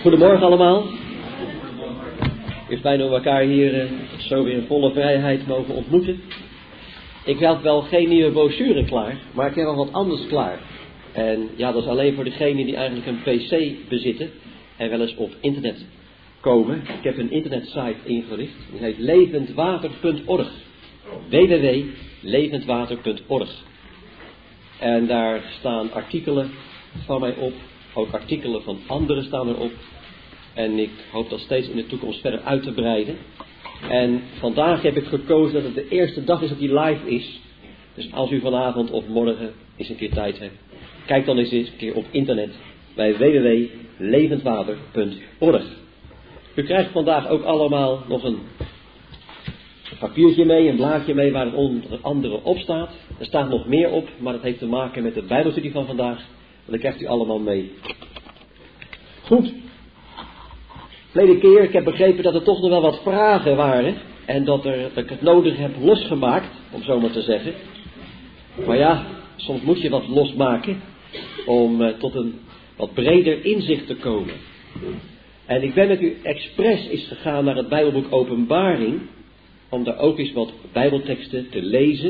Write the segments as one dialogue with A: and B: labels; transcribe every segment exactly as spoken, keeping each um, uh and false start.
A: Goedemorgen allemaal. Het is fijn dat we elkaar hier uh, zo weer in volle vrijheid mogen ontmoeten. Ik had wel geen nieuwe brochure klaar, maar ik heb wel wat anders klaar. En ja, dat is alleen voor degenen die eigenlijk een pc bezitten en wel eens op internet komen. Ik heb een internetsite ingericht, die heet levendwater punt org. w w w punt levendwater punt org. En daar staan artikelen van mij op, ook artikelen van anderen staan erop. En ik hoop dat steeds in de toekomst verder uit te breiden. En vandaag heb ik gekozen dat het de eerste dag is dat die live is. Dus als u vanavond of morgen eens een keer tijd hebt, kijk dan eens een keer op internet bij w w w punt levendwater punt org. U krijgt vandaag ook allemaal nog een papiertje mee, een blaadje mee waar het onder andere op staat. Er staat nog meer op, maar dat heeft te maken met de Bijbelstudie van vandaag. En dat krijgt u allemaal mee. Goed. Verleden keer, ik heb begrepen dat er toch nog wel wat vragen waren. En dat, er, dat ik het nodig heb losgemaakt, om zo maar te zeggen. Maar ja, soms moet je wat losmaken om uh, tot een wat breder inzicht te komen. En ik ben met u expres eens gegaan naar het Bijbelboek Openbaring. Om daar ook eens wat Bijbelteksten te lezen.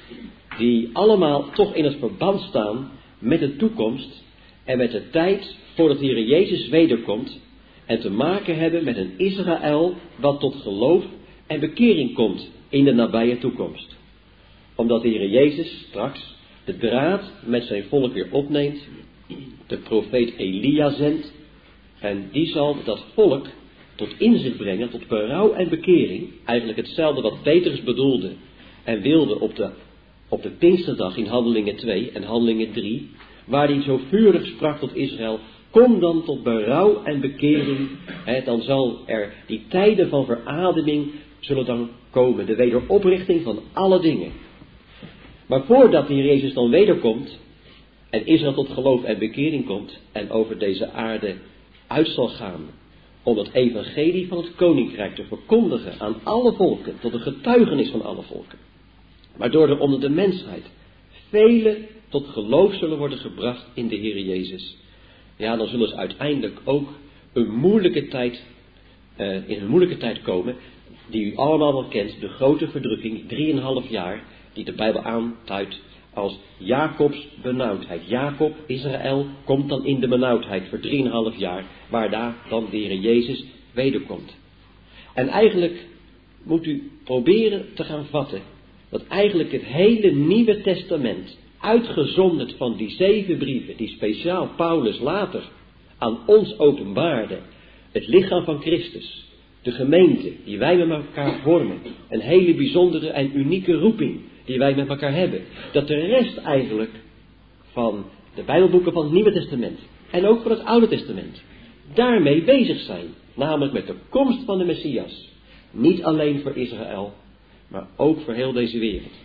A: Die allemaal toch in het verband staan met de toekomst. En met de tijd voordat de Heer Jezus wederkomt. En te maken hebben met een Israël wat tot geloof en bekering komt in de nabije toekomst. Omdat de Heer Jezus straks de draad met zijn volk weer opneemt. De profeet Elia zendt. En die zal dat volk tot inzicht brengen, tot berouw en bekering. Eigenlijk hetzelfde wat Petrus bedoelde en wilde op de, op de Pinksterdag in Handelingen twee en Handelingen drie. Waar hij zo vurig sprak tot Israël. Kom dan tot berouw en bekering. Hè, dan zal er die tijden van verademing zullen dan komen. De wederoprichting van alle dingen. Maar voordat de Heer Jezus dan wederkomt. En Israël tot geloof en bekering komt. En over deze aarde uit zal gaan. Om het evangelie van het koninkrijk te verkondigen aan alle volken. Tot een getuigenis van alle volken. Waardoor er onder de mensheid velen tot geloof zullen worden gebracht in de Heer Jezus. Ja, dan zullen ze uiteindelijk ook een moeilijke tijd, uh, in een moeilijke tijd komen, die u allemaal wel kent, de grote verdrukking, drieënhalf jaar, die de Bijbel aanduidt als Jacobs benauwdheid. Jacob, Israël, komt dan in de benauwdheid voor drieënhalf jaar, waar daar dan de Heer Jezus wederkomt. En eigenlijk moet u proberen te gaan vatten, dat eigenlijk het hele Nieuwe Testament, uitgezonderd van die zeven brieven die speciaal Paulus later aan ons openbaarde, het lichaam van Christus, de gemeente die wij met elkaar vormen, een hele bijzondere en unieke roeping die wij met elkaar hebben, dat de rest eigenlijk van de Bijbelboeken van het Nieuwe Testament en ook van het Oude Testament daarmee bezig zijn, namelijk met de komst van de Messias, niet alleen voor Israël, maar ook voor heel deze wereld.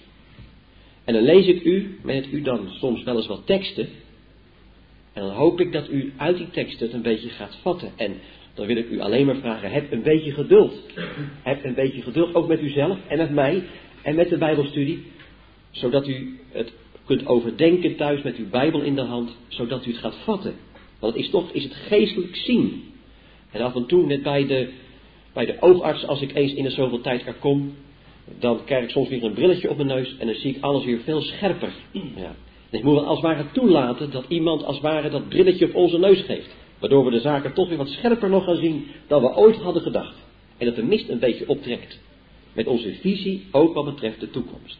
A: En dan lees ik u, met u dan soms wel eens wat teksten. En dan hoop ik dat u uit die teksten het een beetje gaat vatten. En dan wil ik u alleen maar vragen, heb een beetje geduld. Heb een beetje geduld, ook met uzelf en met mij en met de Bijbelstudie. Zodat u het kunt overdenken thuis met uw Bijbel in de hand. Zodat u het gaat vatten. Want het is toch, is het geestelijk zien. En af en toe, net bij de, bij de oogarts, als ik eens in de zoveel tijd er kom, dan krijg ik soms weer een brilletje op mijn neus en dan zie ik alles weer veel scherper. Ja. Ik moet wel als het ware toelaten dat iemand als het ware dat brilletje op onze neus geeft. Waardoor we de zaken toch weer wat scherper nog gaan zien dan we ooit hadden gedacht. En dat de mist een beetje optrekt. Met onze visie ook wat betreft de toekomst.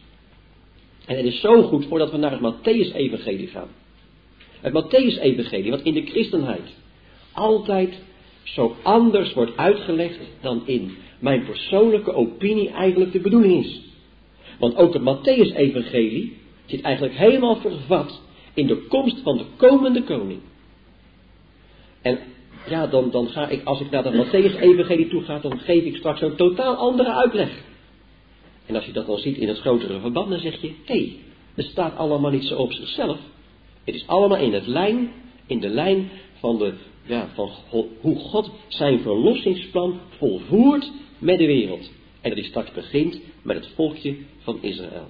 A: En het is zo goed voordat we naar het Mattheüs-evangelie gaan. Het Mattheüs-evangelie wat in de christenheid altijd zo anders wordt uitgelegd dan in mijn persoonlijke opinie eigenlijk de bedoeling is. Want ook het Mattheüs-evangelie zit eigenlijk helemaal vervat in de komst van de komende koning. En ja, dan, dan ga ik, als ik naar het Mattheüs-evangelie toe ga, dan geef ik straks een totaal andere uitleg. En als je dat dan ziet in het grotere verband, dan zeg je, hé, hey, het staat allemaal niet zo op zichzelf. Het is allemaal in het lijn, in de lijn van, de, ja, van hoe God zijn verlossingsplan volvoert met de wereld. En dat hij straks begint met het volkje van Israël.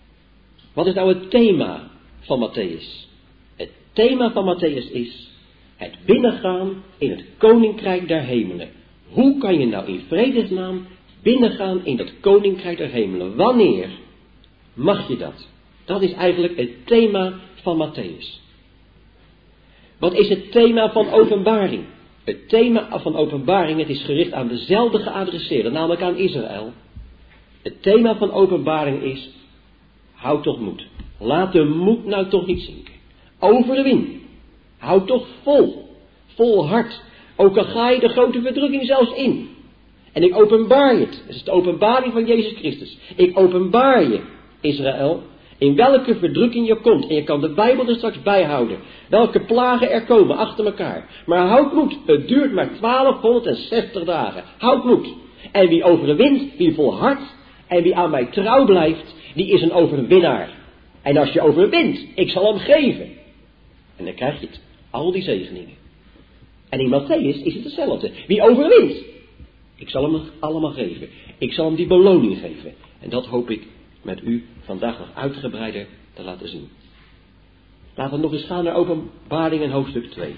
A: Wat is nou het thema van Mattheüs? Het thema van Mattheüs is Het binnengaan in het koninkrijk der hemelen. Hoe kan je nou in vredesnaam binnengaan in dat koninkrijk der hemelen? Wanneer mag je dat? Dat is eigenlijk het thema van Mattheüs. Wat is het thema van openbaring? Het thema van openbaring, het is gericht aan dezelfde geadresseerde, namelijk aan Israël. Het thema van openbaring is, houd toch moed. Laat de moed nou toch niet zinken. Overwin. Houd toch vol. Vol hart. Ook al ga je de grote verdrukking zelfs in. En ik openbaar je het. Dat is de openbaring van Jezus Christus. Ik openbaar je, Israël, in welke verdrukking je komt. En je kan de Bijbel er straks bijhouden. Welke plagen er komen achter elkaar. Maar houd moed. Het duurt maar twaalfhonderdzestig dagen. Houd moed. En wie overwint, wie volhardt en wie aan mij trouw blijft, die is een overwinnaar. En als je overwint, ik zal hem geven. En dan krijg je het. Al die zegeningen. En in Mattheüs is het hetzelfde. Wie overwint, ik zal hem allemaal geven. Ik zal hem die beloning geven. En dat hoop ik met u vandaag nog uitgebreider te laten zien. Laten we nog eens gaan naar Openbaring en hoofdstuk twee.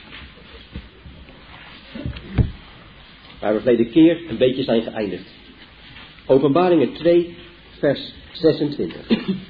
A: Waar we verleden keer een beetje zijn geëindigd. Openbaringen twee, vers zesentwintig.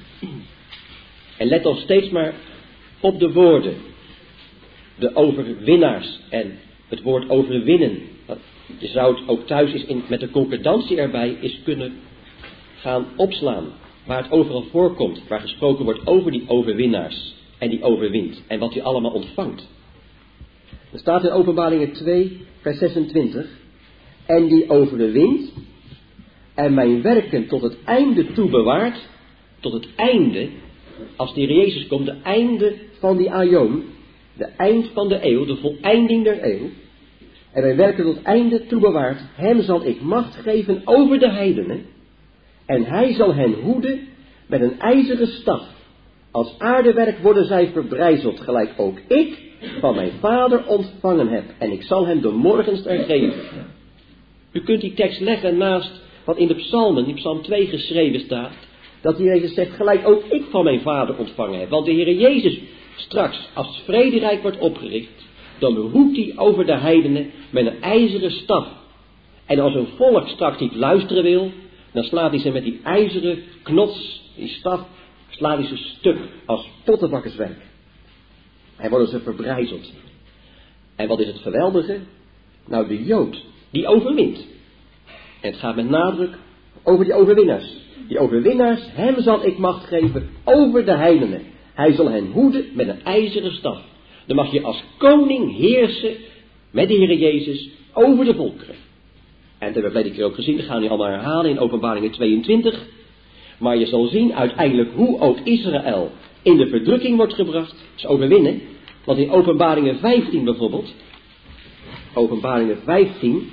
A: En let dan steeds maar op de woorden. De overwinnaars en het woord overwinnen. Je zou het ook thuis eens in, met de concordantie erbij is kunnen gaan opslaan. Waar het overal voorkomt. Waar gesproken wordt over die overwinnaars. En die overwint. En wat hij allemaal ontvangt. Er staat in Openbaringen twee, vers zesentwintig. En die overwint. En mijn werken tot het einde toe bewaart. Tot het einde. Als de Heer Jezus komt. De einde van die aion. De eind van de eeuw. De voleinding der eeuw. En mijn werken tot het einde toe bewaart. Hem zal ik macht geven over de heidenen. En hij zal hen hoeden met een ijzeren staf. Als aardewerk worden zij verbrijzeld, gelijk ook ik van mijn vader ontvangen heb. En ik zal hem de morgenster geven. U kunt die tekst leggen naast wat in de psalmen, in psalm twee geschreven staat. Dat de Heer Jezus zegt, gelijk ook ik van mijn vader ontvangen heb. Want de Heer Jezus straks, als het vrederijk wordt opgericht, dan hoedt hij over de heidenen met een ijzeren staf. En als een volk straks niet luisteren wil, dan slaat hij ze met die ijzeren knots, die staf, slaat hij ze stuk als pottenbakkerswerk. En worden ze verbrijzeld. En wat is het geweldige? Nou, de Jood, die overwint. En het gaat met nadruk over die overwinnaars. Die overwinnaars, hem zal ik macht geven over de heidenen. Hij zal hen hoeden met een ijzeren staf. Dan mag je als koning heersen met de Heer Jezus over de volkeren. En dat hebben we verleden keer ook gezien, dat gaan we nu allemaal herhalen in Openbaringen tweeëntwintig. Maar je zal zien uiteindelijk hoe ook Israël in de verdrukking wordt gebracht. Dat is overwinnen. Want in Openbaringen vijftien bijvoorbeeld. Openbaringen vijftien.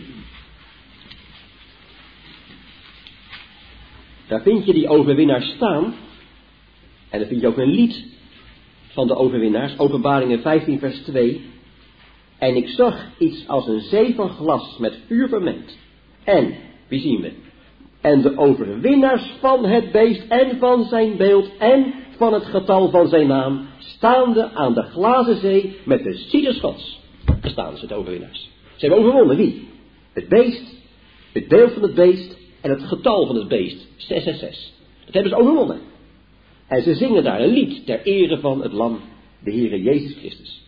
A: Daar vind je die overwinnaars staan. En dan vind je ook een lied van de overwinnaars. Openbaringen vijftien vers twee. En ik zag iets als een zee van glas met vuur vermengd. En, wie zien we? En de overwinnaars van het beest en van zijn beeld en van het getal van zijn naam, staande aan de glazen zee met de cieders Gods. Daar staan ze, de overwinnaars. Ze hebben overwonnen, wie? Het beest, het beeld van het beest en het getal van het beest, zes zes zes. Dat hebben ze overwonnen. En ze zingen daar een lied ter ere van het lam, de Heere Jezus Christus.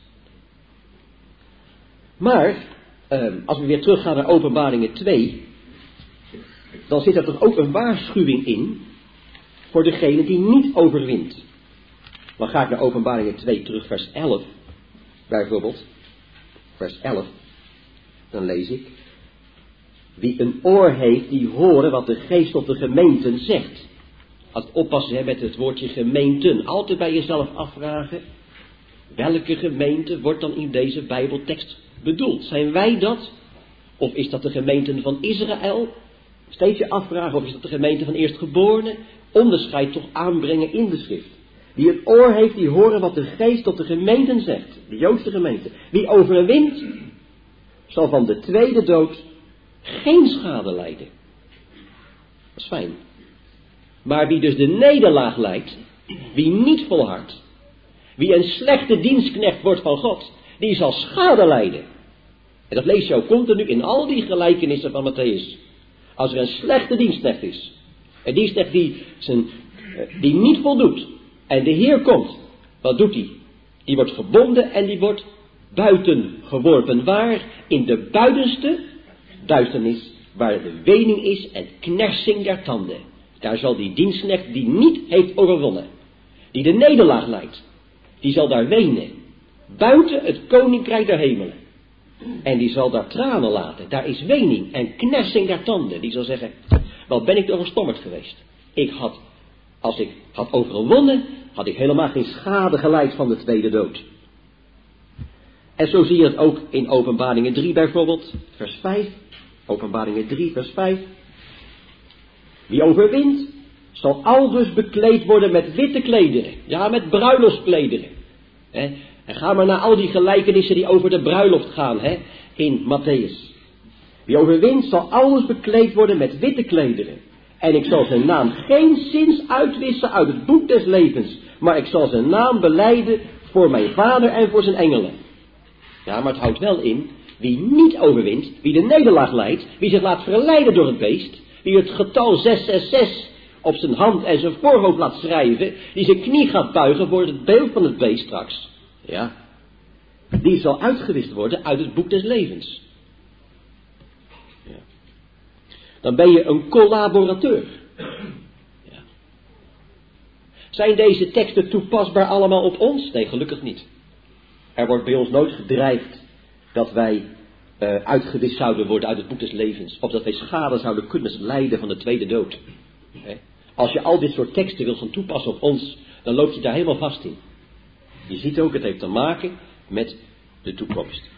A: Maar, eh, als we weer teruggaan naar Openbaringen twee, dan zit er toch ook een waarschuwing in voor degene die niet overwint. Dan ga ik naar Openbaringen twee terug, vers elf, bijvoorbeeld. Vers elf, dan lees ik. Wie een oor heeft, die horen wat de geest tot de gemeenten zegt. Als oppassen hè, met het woordje gemeenten. Altijd bij jezelf afvragen, welke gemeente wordt dan in deze Bijbeltekst bedoeld? Zijn wij dat? Of is dat de gemeenten van Israël? Steeds je afvragen, of is dat de gemeente van eerstgeborenen? Onderscheid toch aanbrengen in de schrift. Wie een oor heeft, die horen wat de geest tot de gemeenten zegt. De Joodse gemeente. Wie overwint, zal van de tweede dood geen schade lijden. Dat is fijn. Maar wie dus de nederlaag lijdt, wie niet volhardt, wie een slechte dienstknecht wordt van God, die zal schade lijden. En dat lees je ook continu in al die gelijkenissen van Matthäus. Als er een slechte dienstknecht is, een dienstknecht die, zijn, die niet voldoet, en de Heer komt, wat doet hij? Die wordt gebonden en die wordt buiten geworpen. Waar? In de buitenste duisternis, waar de wening is en knersing der tanden. Daar zal die dienstknecht die niet heeft overwonnen, die de nederlaag lijdt, die zal daar wenen, buiten het koninkrijk der hemelen. En die zal daar tranen laten. Daar is wening en knersing der tanden. Die zal zeggen, wat ben ik toch verstommerd geweest. Ik had, als ik had overwonnen, had ik helemaal geen schade geleid van de tweede dood. En zo zie je het ook in Openbaringen drie bijvoorbeeld, vers vijf. Openbaringen drie, vers vijf. Wie overwint, zal aldus bekleed worden met witte klederen. Ja, met bruiloftsklederen. He. En ga maar naar al die gelijkenissen die over de bruiloft gaan, hè, in Matthäus. Wie overwint, zal aldus bekleed worden met witte klederen. En ik zal zijn naam geen zins uitwissen uit het boek des levens, maar ik zal zijn naam belijden voor mijn Vader en voor zijn engelen. Ja, maar het houdt wel in, wie niet overwint, wie de nederlaag lijdt, wie zich laat verleiden door het beest, wie het getal zes zes zes op zijn hand en zijn voorhoofd laat schrijven, die zijn knie gaat buigen voor het beeld van het beest straks. Ja, die zal uitgewist worden uit het boek des levens. Ja. Dan ben je een collaborateur. Ja. Zijn deze teksten toepasbaar allemaal op ons? Nee, gelukkig niet. Er wordt bij ons nooit gedreigd dat wij uh, uitgewist zouden worden uit het boek des levens. Of dat wij schade zouden kunnen lijden van de tweede dood. He? Als je al dit soort teksten wil gaan toepassen op ons, dan loop je daar helemaal vast in. Je ziet ook, het heeft te maken met de toekomst.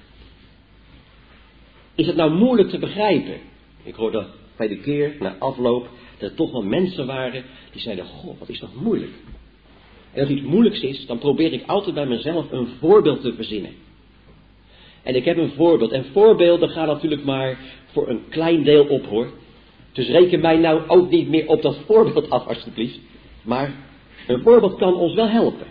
A: Is het nou moeilijk te begrijpen? Ik hoorde bij de keer, na afloop, dat er toch wel mensen waren die zeiden, goh, wat is dat moeilijk. En als iets moeilijks is, dan probeer ik altijd bij mezelf een voorbeeld te verzinnen. En ik heb een voorbeeld. En voorbeelden gaan natuurlijk maar voor een klein deel op, hoor. Dus reken mij nou ook niet meer op dat voorbeeld af, alsjeblieft. Maar een voorbeeld kan ons wel helpen.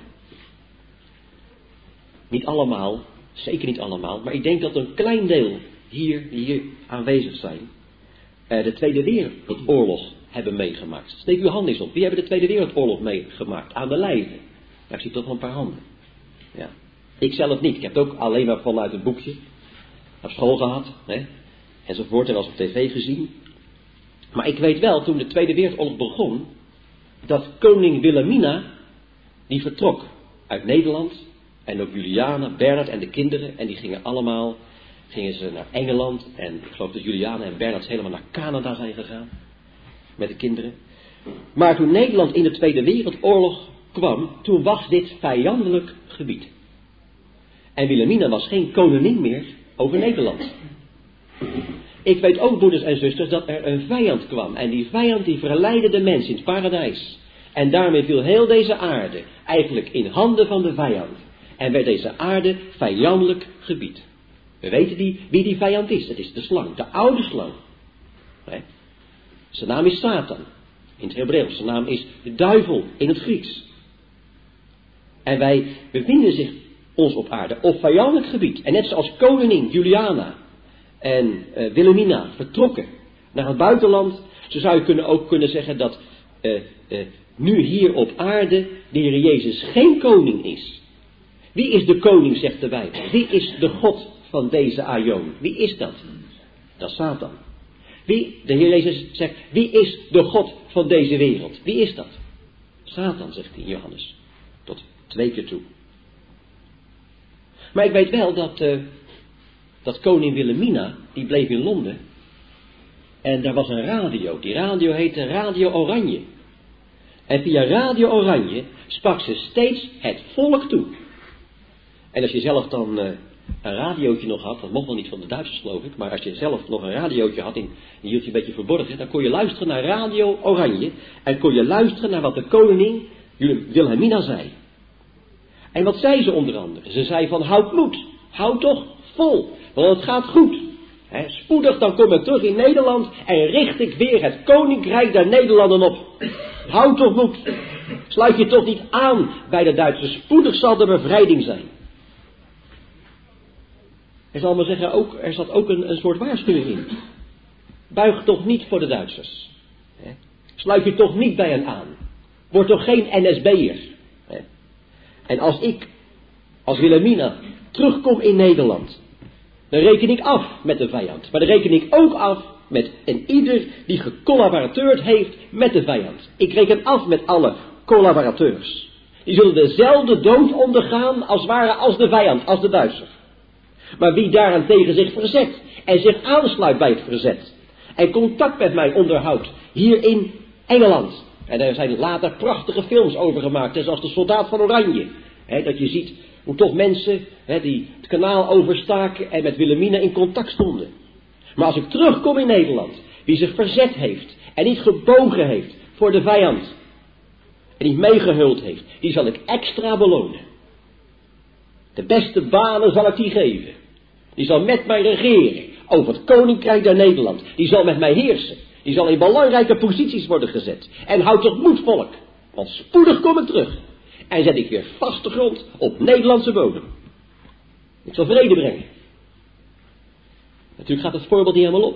A: Niet allemaal, zeker niet allemaal, maar ik denk dat een klein deel hier, die hier aanwezig zijn, eh, de Tweede Wereldoorlog hebben meegemaakt. Steek uw hand eens op. Wie hebben de Tweede Wereldoorlog meegemaakt? Aan de lijve. Ja, ik zie toch wel een paar handen. Ja. Ik zelf niet. Ik heb het ook alleen maar vanuit het boekje naar school gehad, hè, enzovoort, en wel eens op tv gezien. Maar ik weet wel, toen de Tweede Wereldoorlog begon, dat koning Wilhelmina, die vertrok uit Nederland. En ook Juliana, Bernhard en de kinderen. En die gingen allemaal, gingen ze naar Engeland. En ik geloof dat Juliana en Bernhard helemaal naar Canada zijn gegaan. Met de kinderen. Maar toen Nederland in de Tweede Wereldoorlog kwam, toen was dit vijandelijk gebied. En Wilhelmina was geen koningin meer over Nederland. Ik weet ook, broeders en zusters, dat er een vijand kwam. En die vijand die verleidde de mens in het paradijs. En daarmee viel heel deze aarde eigenlijk in handen van de vijand. En werd deze aarde vijandelijk gebied. We weten die, wie die vijand is. Het is de slang, de oude slang. Nee? Zijn naam is Satan. In het Hebreeuws. Zijn naam is de duivel in het Grieks. En wij bevinden zich ons op aarde op vijandelijk gebied. En net zoals koningin Juliana en uh, Wilhelmina vertrokken naar het buitenland, zo zou je kunnen ook kunnen zeggen dat uh, uh, nu hier op aarde de Heer Jezus geen koning is. Wie is de koning, zegt de Bijbel? Wie is de God van deze aion? Wie is dat? Dat is Satan. Wie, de Heer Jezus zegt, wie is de God van deze wereld? Wie is dat? Satan, zegt hij in Johannes. Tot twee keer toe. Maar ik weet wel dat, uh, dat koning Wilhelmina, die bleef in Londen. En daar was een radio. Die radio heette Radio Oranje. En via Radio Oranje sprak ze steeds het volk toe. En als je zelf dan uh, een radiootje nog had, dat mocht wel niet van de Duitsers geloof ik, maar als je zelf nog een radiootje had en je hield je een beetje verborgen, dan kon je luisteren naar Radio Oranje en kon je luisteren naar wat de koningin Wilhelmina zei. En wat zei ze onder andere? Ze zei van houd moed, houd toch vol, want het gaat goed. He, spoedig dan kom ik terug in Nederland en richt ik weer het koninkrijk der Nederlanden op. Houd toch moed. Sluit je toch niet aan bij de Duitsers. Spoedig zal de bevrijding zijn. Er zal maar zeggen, ook, er zat ook een, een soort waarschuwing in. Buig toch niet voor de Duitsers. Hè? Sluit je toch niet bij hen aan. Word toch geen N S B'er. Hè? En als ik, als Wilhelmina, terugkom in Nederland, dan reken ik af met de vijand. Maar dan reken ik ook af met een ieder die gecollaboreerd heeft met de vijand. Ik reken af met alle collaborateurs. Die zullen dezelfde dood ondergaan als ware als de vijand, als de Duitser. Maar wie daarentegen zich verzet en zich aansluit bij het verzet en contact met mij onderhoudt hier in Engeland. En daar zijn later prachtige films over gemaakt, zoals de Soldaat van Oranje. He, dat je ziet hoe toch mensen he, die het kanaal overstaken en met Wilhelmina in contact stonden. Maar als ik terugkom in Nederland, wie zich verzet heeft en niet gebogen heeft voor de vijand en niet meegehuld heeft, die zal ik extra belonen. De beste banen zal ik die geven. Die zal met mij regeren over het koninkrijk der Nederland. Die zal met mij heersen. Die zal in belangrijke posities worden gezet. En houd toch moed, volk, want spoedig kom ik terug. En zet ik weer vaste grond op Nederlandse bodem. Ik zal vrede brengen. Natuurlijk gaat het voorbeeld niet helemaal op.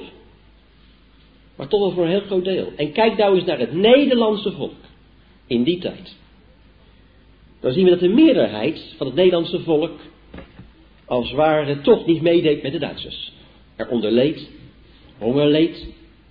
A: Maar toch wel voor een heel groot deel. En kijk nou eens naar het Nederlandse volk. In die tijd. Dan zien we dat de meerderheid van het Nederlandse volk als het ware toch niet meedeed met de Duitsers. Er onderleed, hongerleed.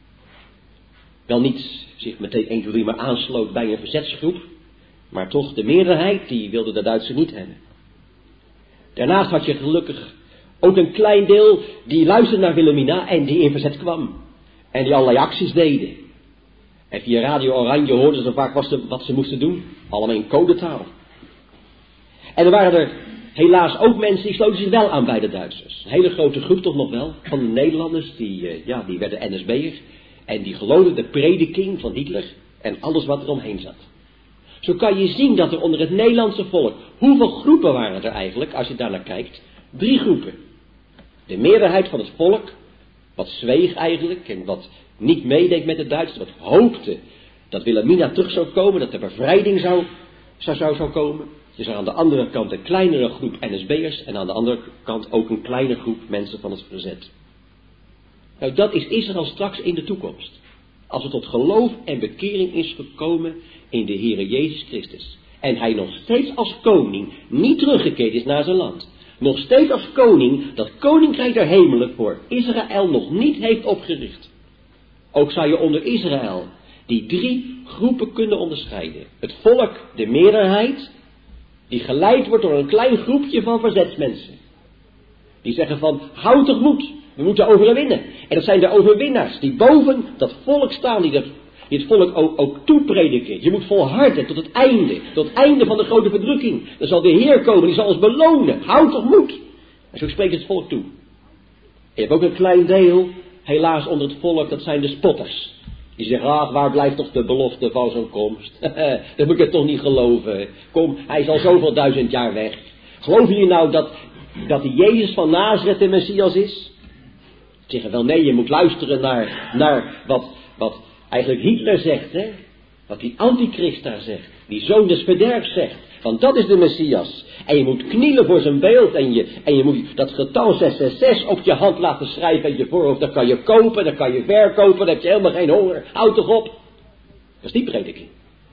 A: Wel niet zich meteen één, twee, drie maar aansloot bij een verzetsgroep. Maar toch de meerderheid die wilde de Duitsers niet hebben. Daarnaast had je gelukkig ook een klein deel die luisterde naar Wilhelmina en die in verzet kwam. En die allerlei acties deden. En via Radio Oranje hoorden ze vaak wat ze, wat ze moesten doen. Allemaal in codetaal. En er waren er helaas ook mensen die sloten zich wel aan bij de Duitsers. Een hele grote groep toch nog wel van de Nederlanders. Die, uh, ja, die werden N S B'er. En die geloofden de prediking van Hitler en alles wat er omheen zat. Zo kan je zien dat er onder het Nederlandse volk, hoeveel groepen waren er eigenlijk, als je daar naar kijkt? Drie groepen. De meerderheid van het volk, wat zweeg eigenlijk en wat niet meedeed met de Duitsers, wat hoopte dat Wilhelmina terug zou komen, dat er bevrijding zou, zou, zou, zou komen. Dus er aan de andere kant een kleinere groep N S B'ers en aan de andere kant ook een kleine groep mensen van het verzet. Nou, dat is Israël straks in de toekomst. Als het tot geloof en bekering is gekomen in de Heere Jezus Christus. En hij nog steeds als koning niet teruggekeerd is naar zijn land. Nog steeds als koning dat koninkrijk der hemelen voor Israël nog niet heeft opgericht. Ook zou je onder Israël die drie groepen kunnen onderscheiden. Het volk, de meerderheid, die geleid wordt door een klein groepje van verzetsmensen. Die zeggen van, houd toch moed, we moeten overwinnen. En dat zijn de overwinnaars die boven dat volk staan, die, dat, die het volk ook, ook toeprediken. Je moet volharden tot het einde, tot het einde van de grote verdrukking. Dan zal de Heer komen, die zal ons belonen. Houd toch moed. En zo spreekt het volk toe. Je hebt ook een klein deel, helaas onder het volk, dat zijn de spotters. Die zeggen, ach, waar blijft toch de belofte van zo'n komst? Dat moet ik toch niet geloven. Kom, hij is al zoveel duizend jaar weg. Geloven jullie nou dat, dat die Jezus van Nazareth de Messias is? Ze zeggen wel, nee, je moet luisteren naar, naar wat, wat eigenlijk Hitler zegt, hè? Wat die antichrist daar zegt. Die zoon des verderfs zegt. Want dat is de Messias. En je moet knielen voor zijn beeld. En je, en je moet dat getal zes zes zes op je hand laten schrijven en je voorhoofd. Dat kan je kopen, dat kan je verkopen. Dan heb je helemaal geen honger. Houd toch op. Dat is die prediking.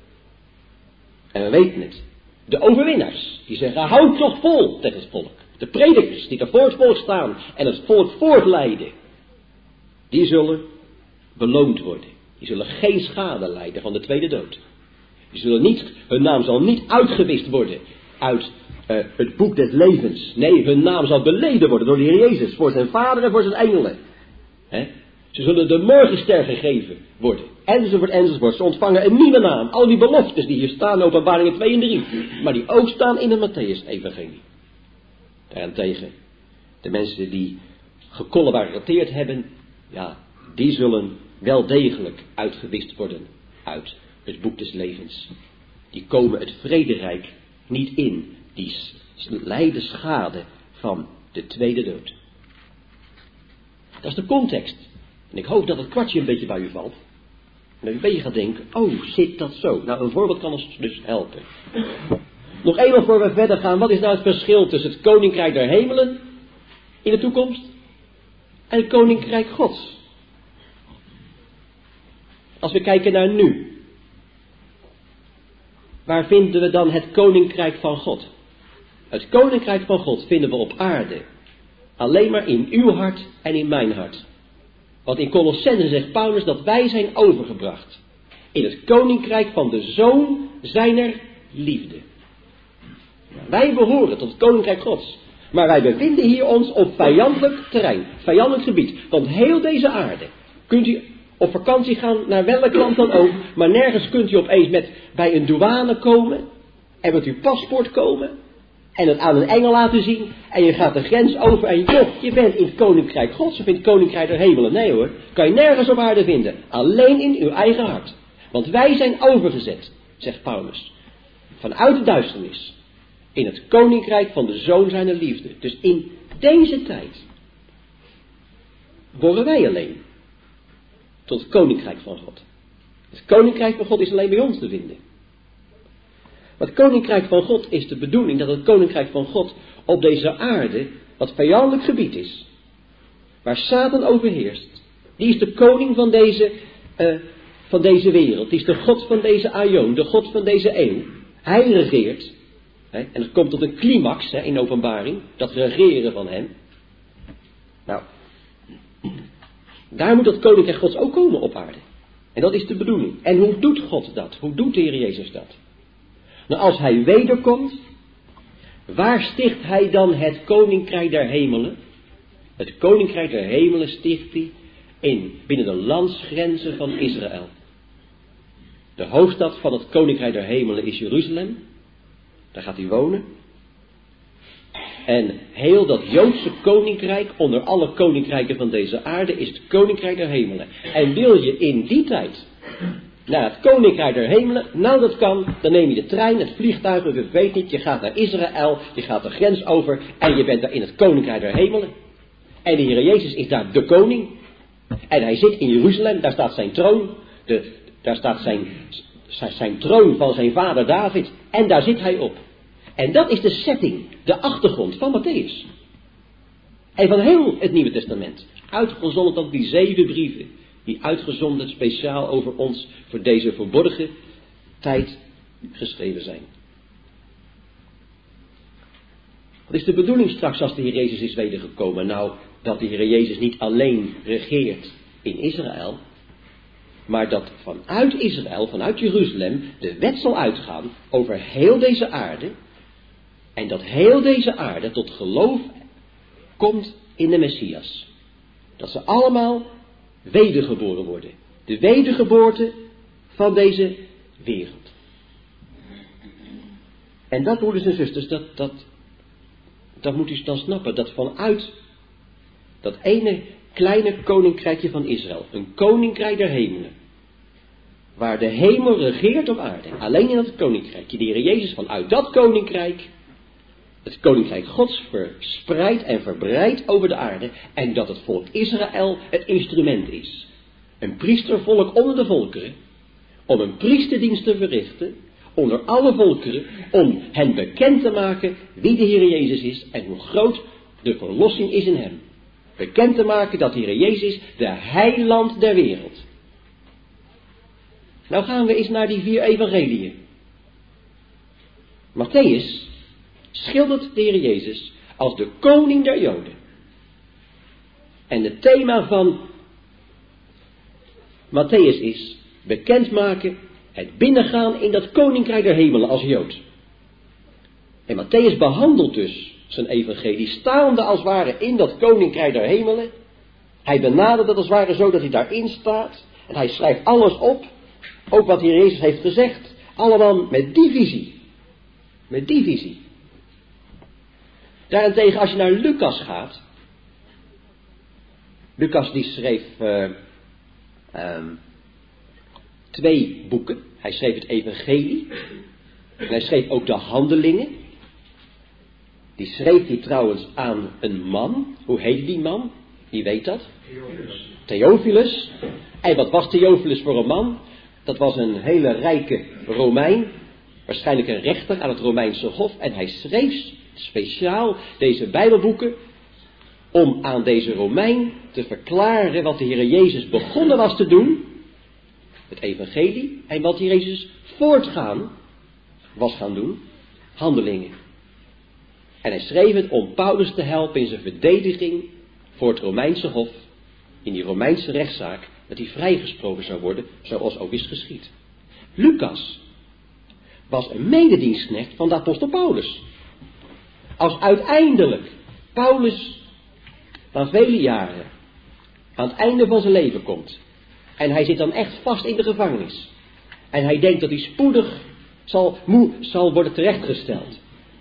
A: En we weten het. De overwinnaars. Die zeggen, houd toch vol tegen het volk. De predikers die er voor het volk staan. En het volk voortleiden. Die zullen beloond worden. Die zullen geen schade lijden van de tweede dood. Die zullen niet, hun naam zal niet uitgewist worden uit uh, het boek des levens. Nee, hun naam zal beleden worden door de Heer Jezus. Voor zijn vader en voor zijn engelen. He? Ze zullen de morgenster gegeven worden. Enzovoort, enzovoort. Ze ontvangen een nieuwe naam. Al die beloftes die hier staan in Openbaringen twee en drie. Maar die ook staan in het Matthäus-evangelie. Daarentegen, de mensen die gecollaboreerd hebben, ja, die zullen wel degelijk uitgewist worden uit het boek des levens. Die komen het vrederijk niet in. Die lijden schade van de tweede dood. Dat is de context. En ik hoop dat het kwartje een beetje bij u valt. En dat u een beetje gaat denken, oh, zit dat zo? Nou, een voorbeeld kan ons dus helpen. Nog eenmaal voor we verder gaan, wat is nou het verschil tussen het koninkrijk der hemelen in de toekomst? En het koninkrijk Gods. Als we kijken naar nu. Waar vinden we dan het koninkrijk van God? Het koninkrijk van God vinden we op aarde. Alleen maar in uw hart en in mijn hart. Want in Colossenzen zegt Paulus dat wij zijn overgebracht. In het koninkrijk van de Zoon zijner liefde. Wij behoren tot het koninkrijk Gods. Maar wij bevinden hier ons op vijandelijk terrein. Vijandelijk gebied. Want heel deze aarde. Kunt u op vakantie gaan naar welk land dan ook. Maar nergens kunt u opeens met, bij een douane komen. En met uw paspoort komen. En het aan een engel laten zien. En je gaat de grens over. En joh, je bent in het koninkrijk Gods. Of in het koninkrijk der hemelen. Nee hoor. Kan je nergens op aarde vinden. Alleen in uw eigen hart. Want wij zijn overgezet. Zegt Paulus. Vanuit de duisternis. In het koninkrijk van de Zoon zijner liefde. Dus in deze tijd. Behoren wij alleen. Tot het koninkrijk van God. Het koninkrijk van God is alleen bij ons te vinden. Maar het koninkrijk van God is de bedoeling dat het koninkrijk van God op deze aarde, wat vijandelijk gebied is, waar Satan overheerst, die is de koning van deze, uh, van deze wereld, die is de God van deze aion, de God van deze eeuw. Hij regeert, hè, en het komt tot een climax hè, in openbaring, dat regeren van hem. Nou, daar moet dat koninkrijk Gods ook komen op aarde. En dat is de bedoeling. En hoe doet God dat? Hoe doet de Heer Jezus dat? Nou, als hij wederkomt, waar sticht hij dan het koninkrijk der hemelen? Het koninkrijk der hemelen sticht hij in, binnen de landsgrenzen van Israël. De hoofdstad van het koninkrijk der hemelen is Jeruzalem. Daar gaat hij wonen. En heel dat Joodse koninkrijk, onder alle koninkrijken van deze aarde, is het koninkrijk der hemelen. En wil je in die tijd naar het koninkrijk der hemelen, nou dat kan, dan neem je de trein, het vliegtuig, of je weet niet, je gaat naar Israël, je gaat de grens over en je bent daar in het koninkrijk der hemelen. En de Heer Jezus is daar de koning. En hij zit in Jeruzalem, daar staat zijn troon, de, daar staat zijn, zijn, zijn troon van zijn vader David, en daar zit hij op. En dat is de setting, de achtergrond van Mattheüs. En van heel het Nieuwe Testament. Uitgezonderd op die zeven brieven. Die uitgezonden speciaal over ons voor deze verborgen tijd geschreven zijn. Wat is de bedoeling straks als de Heer Jezus is wedergekomen? Nou, dat de Heer Jezus niet alleen regeert in Israël. Maar dat vanuit Israël, vanuit Jeruzalem, de wet zal uitgaan over heel deze aarde. En dat heel deze aarde tot geloof komt in de Messias. Dat ze allemaal wedergeboren worden. De wedergeboorte van deze wereld. En dat, broeders en zusters, dat, dat, dat moet u dan snappen. Dat vanuit dat ene kleine koninkrijkje van Israël. Een koninkrijk der hemelen. Waar de hemel regeert op aarde. Alleen in dat koninkrijkje. De Heer Jezus vanuit dat koninkrijk. Het koninkrijk Gods verspreidt en verbreidt over de aarde. En dat het volk Israël het instrument is. Een priestervolk onder de volkeren. Om een priesterdienst te verrichten. Onder alle volkeren. Om hen bekend te maken wie de Heer Jezus is. En hoe groot de verlossing is in hem. Bekend te maken dat de Heer Jezus de heiland der wereld. Nou gaan we eens naar die vier evangeliën. Mattheüs schildert de Heer Jezus als de koning der Joden. En het thema van Mattheüs is bekendmaken, het binnengaan in dat koninkrijk der hemelen als Jood. En Mattheüs behandelt dus zijn evangelie staande als het ware in dat koninkrijk der hemelen. Hij benadert het als het ware zo dat hij daarin staat. En hij schrijft alles op, ook wat de Heer Jezus heeft gezegd. Allemaal met die visie. Met die visie. Daarentegen als je naar Lucas gaat. Lucas die schreef uh, um, twee boeken. Hij schreef het evangelie. En hij schreef ook de handelingen. Die schreef hij trouwens aan een man. Hoe heette die man? Wie weet dat? Theophilus. Theophilus. En wat was Theophilus voor een man? Dat was een hele rijke Romein. Waarschijnlijk een rechter aan het Romeinse hof. En hij schreef speciaal deze Bijbelboeken om aan deze Romein te verklaren wat de Heer Jezus begonnen was te doen, het evangelie, en wat de Heer Jezus voortgaan was gaan doen, handelingen. En hij schreef het om Paulus te helpen in zijn verdediging voor het Romeinse hof, in die Romeinse rechtszaak, dat hij vrijgesproken zou worden, zoals ook is geschied. Lucas was een mededienstknecht van de apostel Paulus. Als uiteindelijk Paulus na vele jaren aan het einde van zijn leven komt, en hij zit dan echt vast in de gevangenis, en hij denkt dat hij spoedig zal, moe, zal worden terechtgesteld.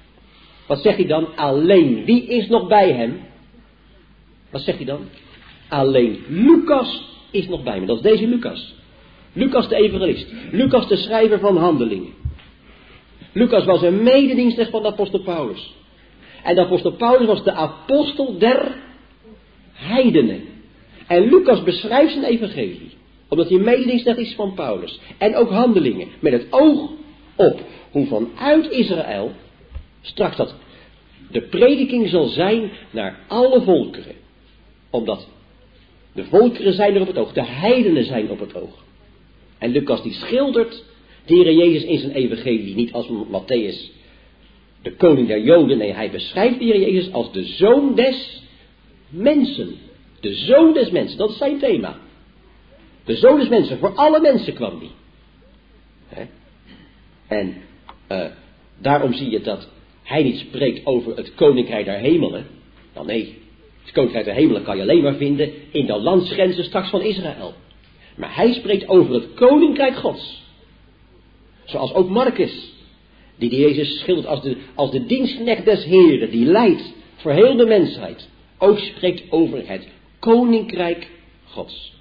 A: Wat zegt hij dan? Alleen wie is nog bij hem? Wat zegt hij dan? Alleen Lucas is nog bij me. Dat is deze Lucas. Lucas de evangelist. Lucas de schrijver van Handelingen. Lucas was een mededienstknecht van de apostel Paulus. En de apostel Paulus was de apostel der heidenen. En Lucas beschrijft zijn evangelie, omdat hij een mededienstknecht is van Paulus. En ook Handelingen, met het oog op hoe vanuit Israël straks dat de prediking zal zijn naar alle volkeren. Omdat de volkeren zijn er op het oog, de heidenen zijn op het oog. En Lucas die schildert de Heer Jezus in zijn evangelie niet als Matthäus de koning der Joden. Nee, hij beschrijft de Heer Jezus als de zoon des mensen. De zoon des mensen, dat is zijn thema. De zoon des mensen, voor alle mensen kwam die. He? En uh, daarom zie je dat hij niet spreekt over het koninkrijk der hemelen. Nou nee, het koninkrijk der hemelen kan je alleen maar vinden in de landsgrenzen straks van Israël. Maar hij spreekt over het koninkrijk Gods. Zoals ook Marcus, die de Jezus schildert als de, als de dienstknecht des Heren, die leidt voor heel de mensheid, ook spreekt over het koninkrijk Gods.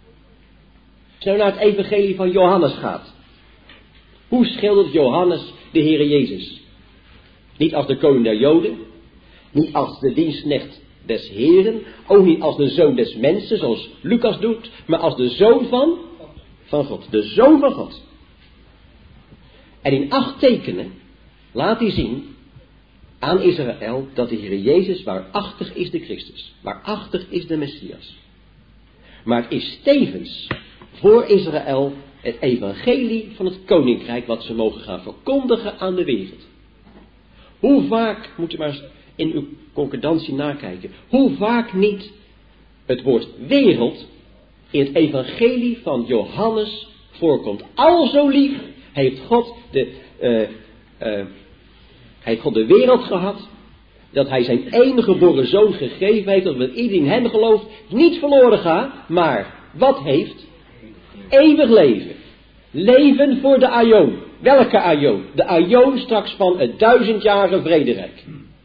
A: Als je nou naar het evangelie van Johannes gaat, hoe schildert Johannes de Heere Jezus? Niet als de koning der Joden, niet als de dienstknecht des Heren, ook niet als de zoon des mensen, zoals Lucas doet, maar als de zoon van, van God. De zoon van God. En in acht tekenen laat hij zien aan Israël dat de Heer Jezus waarachtig is de Christus. Waarachtig is de Messias. Maar het is tevens voor Israël het evangelie van het koninkrijk wat ze mogen gaan verkondigen aan de wereld. Hoe vaak, moet u maar eens in uw concordantie nakijken, hoe vaak niet het woord wereld in het evangelie van Johannes voorkomt. Al zo lief heeft God de, uh, uh, heeft God de wereld gehad, dat hij zijn enige geboren zoon gegeven heeft, dat met iedereen in hem gelooft niet verloren gaat, maar wat heeft? Eeuwig leven. Leven voor de aion. Welke aion? De aion straks van het duizendjarige vrederijk.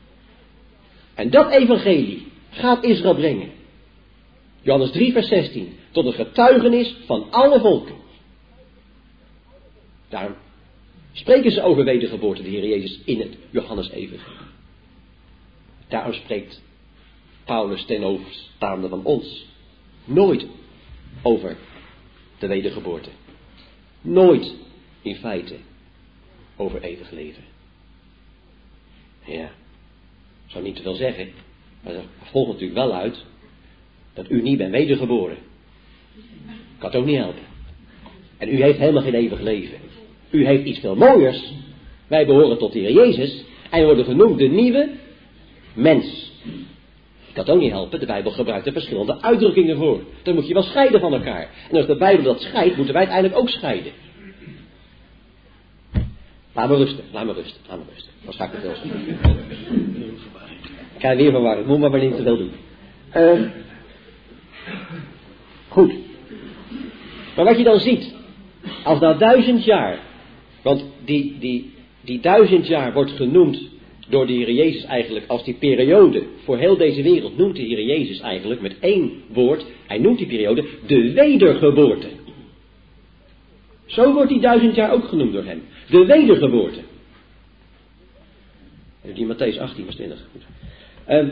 A: En dat evangelie gaat Israël brengen. Johannes drie vers zestien. Tot een getuigenis van alle volken. Daarom spreken ze over wedergeboorte, de Heer Jezus, in het Johannes evangelie. Daarom spreekt Paulus ten overstaande van ons nooit over de wedergeboorte. Nooit in feite over eeuwig leven. Ja, ik zou niet te veel zeggen, maar dat volgt natuurlijk wel uit dat u niet bent wedergeboren. Kan het ook niet helpen. En u heeft helemaal geen eeuwig leven. U heeft iets veel mooiers. Wij behoren tot de Heer Jezus en we worden genoemd de nieuwe mens. Dat kan ook niet helpen, de Bijbel gebruikt er verschillende uitdrukkingen voor. Dan moet je wel scheiden van elkaar. En als de Bijbel dat scheidt, moeten wij het eigenlijk ook scheiden. Laat me rusten, laat me rusten, laat me rusten. Dan ga ik het wel zien. Ik ga weer verwarren, moet maar maar niet te veel doen. Uh, goed. Maar wat je dan ziet, als na duizend jaar, want die, die, die duizend jaar wordt genoemd door de Heer Jezus eigenlijk als die periode voor heel deze wereld, noemt de Heer Jezus eigenlijk met één woord, hij noemt die periode de wedergeboorte. Zo wordt die duizend jaar ook genoemd door hem. De wedergeboorte. Die Matthäus achttien vers twintig. Goed. Um,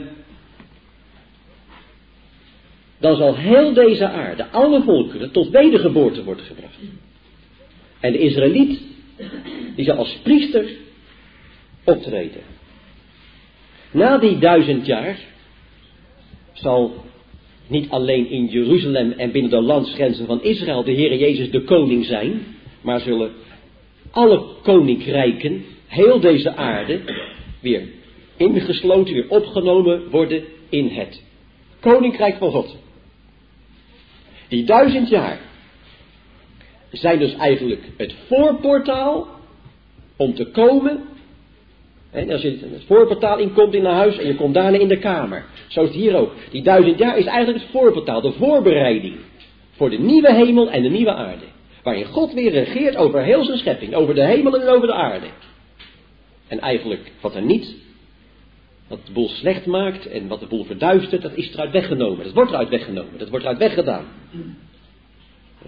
A: dan zal heel deze aarde, alle volkeren, tot wedergeboorte worden gebracht. En de Israëliet, die zal als priester optreden. Na die duizend jaar zal niet alleen in Jeruzalem en binnen de landsgrenzen van Israël de Heere Jezus de koning zijn, maar zullen alle koninkrijken, heel deze aarde, weer ingesloten, weer opgenomen worden in het koninkrijk van God. Die duizend jaar zijn dus eigenlijk het voorportaal om te komen. En als je het voorportaal inkomt in een huis en je komt daarna in de kamer. Zo is het hier ook. Die duizend jaar is eigenlijk het voorportaal, de voorbereiding voor de nieuwe hemel en de nieuwe aarde. Waarin God weer regeert over heel zijn schepping, over de hemel en over de aarde. En eigenlijk wat er niet, wat de boel slecht maakt en wat de boel verduistert, dat is eruit weggenomen. Dat wordt eruit weggenomen, dat wordt eruit weggedaan. Ja.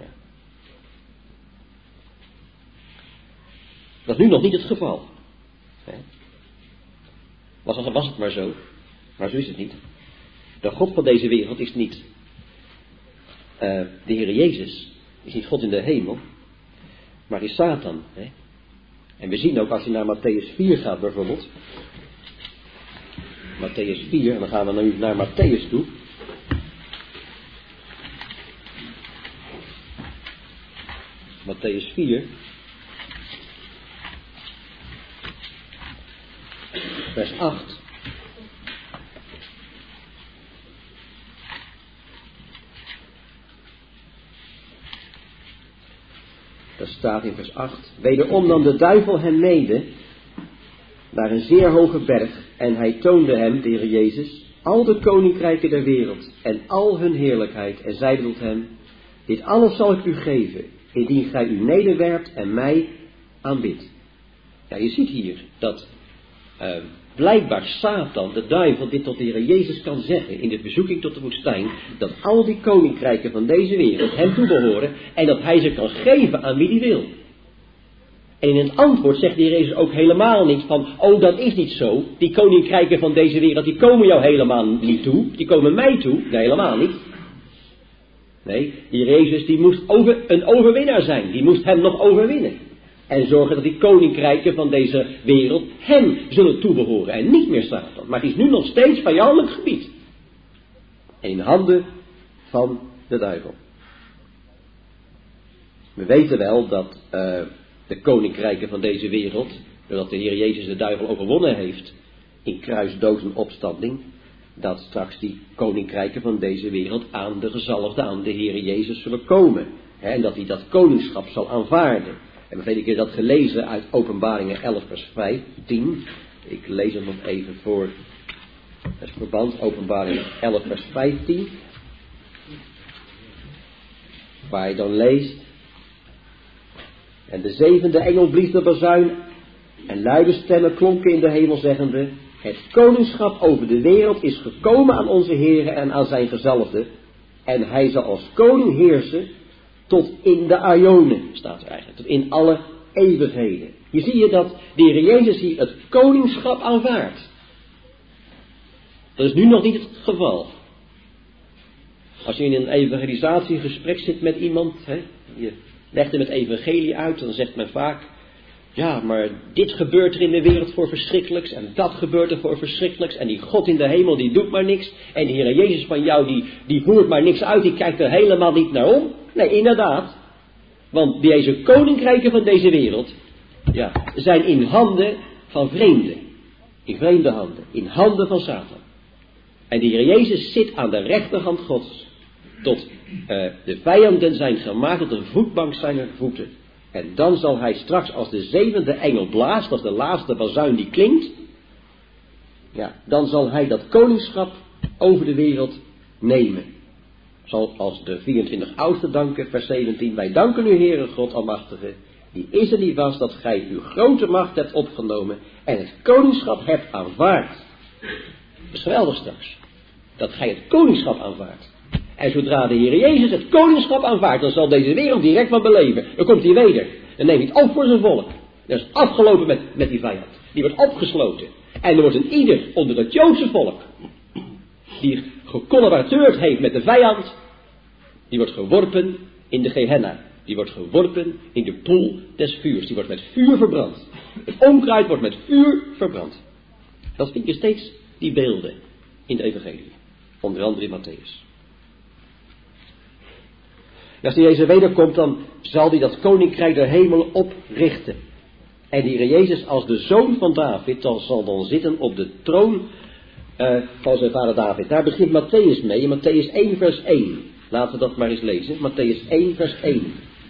A: Dat is nu nog niet het geval. Was, was het maar zo, maar zo is het niet. De God van deze wereld is niet uh, de Heere Jezus, is niet God in de hemel, maar is Satan. Hè? En we zien ook als je naar Matthäus vier gaat bijvoorbeeld. Matthäus vier, en dan gaan we nu naar Matthäus toe. Matthäus vier. Vers acht. Daar staat in vers acht. Wederom nam de duivel hem mede naar een zeer hoge berg en hij toonde hem, de Heer Jezus, al de koninkrijken der wereld en al hun heerlijkheid en zeide tot hem, dit alles zal ik u geven, indien gij u nederwerpt en mij aanbidt. Ja, je ziet hier dat uh, blijkbaar Satan, de duivel, dit tot de Heer Jezus kan zeggen in de verzoeking tot de woestijn, dat al die koninkrijken van deze wereld hem toebehoren en dat hij ze kan geven aan wie hij wil. En in het antwoord zegt de Heer Jezus ook helemaal niet van, oh dat is niet zo, die koninkrijken van deze wereld, die komen jou helemaal niet toe, die komen mij toe, nee helemaal niet. Nee, de Heer Jezus die moest over, een overwinnaar zijn, die moest hem nog overwinnen. En zorgen dat die koninkrijken van deze wereld hem zullen toebehoren en niet meer Satan. Maar het is nu nog steeds vijandelijk gebied. En in handen van de duivel. We weten wel dat uh, de koninkrijken van deze wereld, doordat de Heer Jezus de duivel overwonnen heeft in kruisdood en opstanding, dat straks die koninkrijken van deze wereld aan de gezalfde, aan de Heer Jezus zullen komen. Hè, en dat hij dat koningschap zal aanvaarden. En we hebben keer dat gelezen uit Openbaringen elf vers vijftien. Ik lees hem nog even voor het verband. Openbaringen elf vers vijftien. Waar je dan leest. En de zevende engel blies de bazuin. En luide stemmen klonken in de hemel zeggende. Het koningschap over de wereld is gekomen aan onze Heere en aan zijn gezalfde. En hij zal als koning heersen. Tot in de aionen, staat er eigenlijk. Tot in alle eeuwigheden. Hier zie je dat de Heer Jezus hier het koningschap aanvaardt. Dat is nu nog niet het geval. Als je in een evangelisatiegesprek zit met iemand, hè, je legt hem het evangelie uit, dan zegt men vaak, ja, maar dit gebeurt er in de wereld voor verschrikkelijks en dat gebeurt er voor verschrikkelijks en die God in de hemel die doet maar niks en de Heer Jezus van jou die, die voert maar niks uit, die kijkt er helemaal niet naar om. Nee, inderdaad, want deze koninkrijken van deze wereld, ja, zijn in handen van vreemden, in vreemde handen, in handen van Satan. En de Heer Jezus zit aan de rechterhand Gods, tot uh, de vijanden zijn gemaakt tot een voetbank zijner voeten. En dan zal hij straks als de zevende engel blaast, als de laatste bazuin die klinkt, ja, dan zal hij dat koningschap over de wereld nemen. Zal als de vierentwintig oudsten danken, vers zeventien, wij danken u Heere God Almachtige, die is en die was dat gij uw grote macht hebt opgenomen en het koningschap hebt aanvaard. Dat is geweldig straks, dat gij het koningschap aanvaardt. En zodra de Heer Jezus het koningschap aanvaardt, dan zal deze wereld direct van beleven. Dan komt hij weder. Dan neemt hij het op voor zijn volk. Dat is afgelopen met, met die vijand. Die wordt opgesloten. En er wordt een ieder onder het Joodse volk, die gecollaboreerd heeft met de vijand, die wordt geworpen in de Gehenna. Die wordt geworpen in de poel des vuurs. Die wordt met vuur verbrand. Het onkruid wordt met vuur verbrand. Dat vind je steeds, die beelden in de evangelie. Onder andere in Matthäus. En als die Jezus wederkomt, dan zal hij dat koninkrijk der hemel oprichten. En die Heer Jezus als de zoon van David, dan zal dan zitten op de troon uh, van zijn vader David. Daar begint Matthäus mee, in Matthäus één vers één. Laten we dat maar eens lezen. Matthäus één vers één.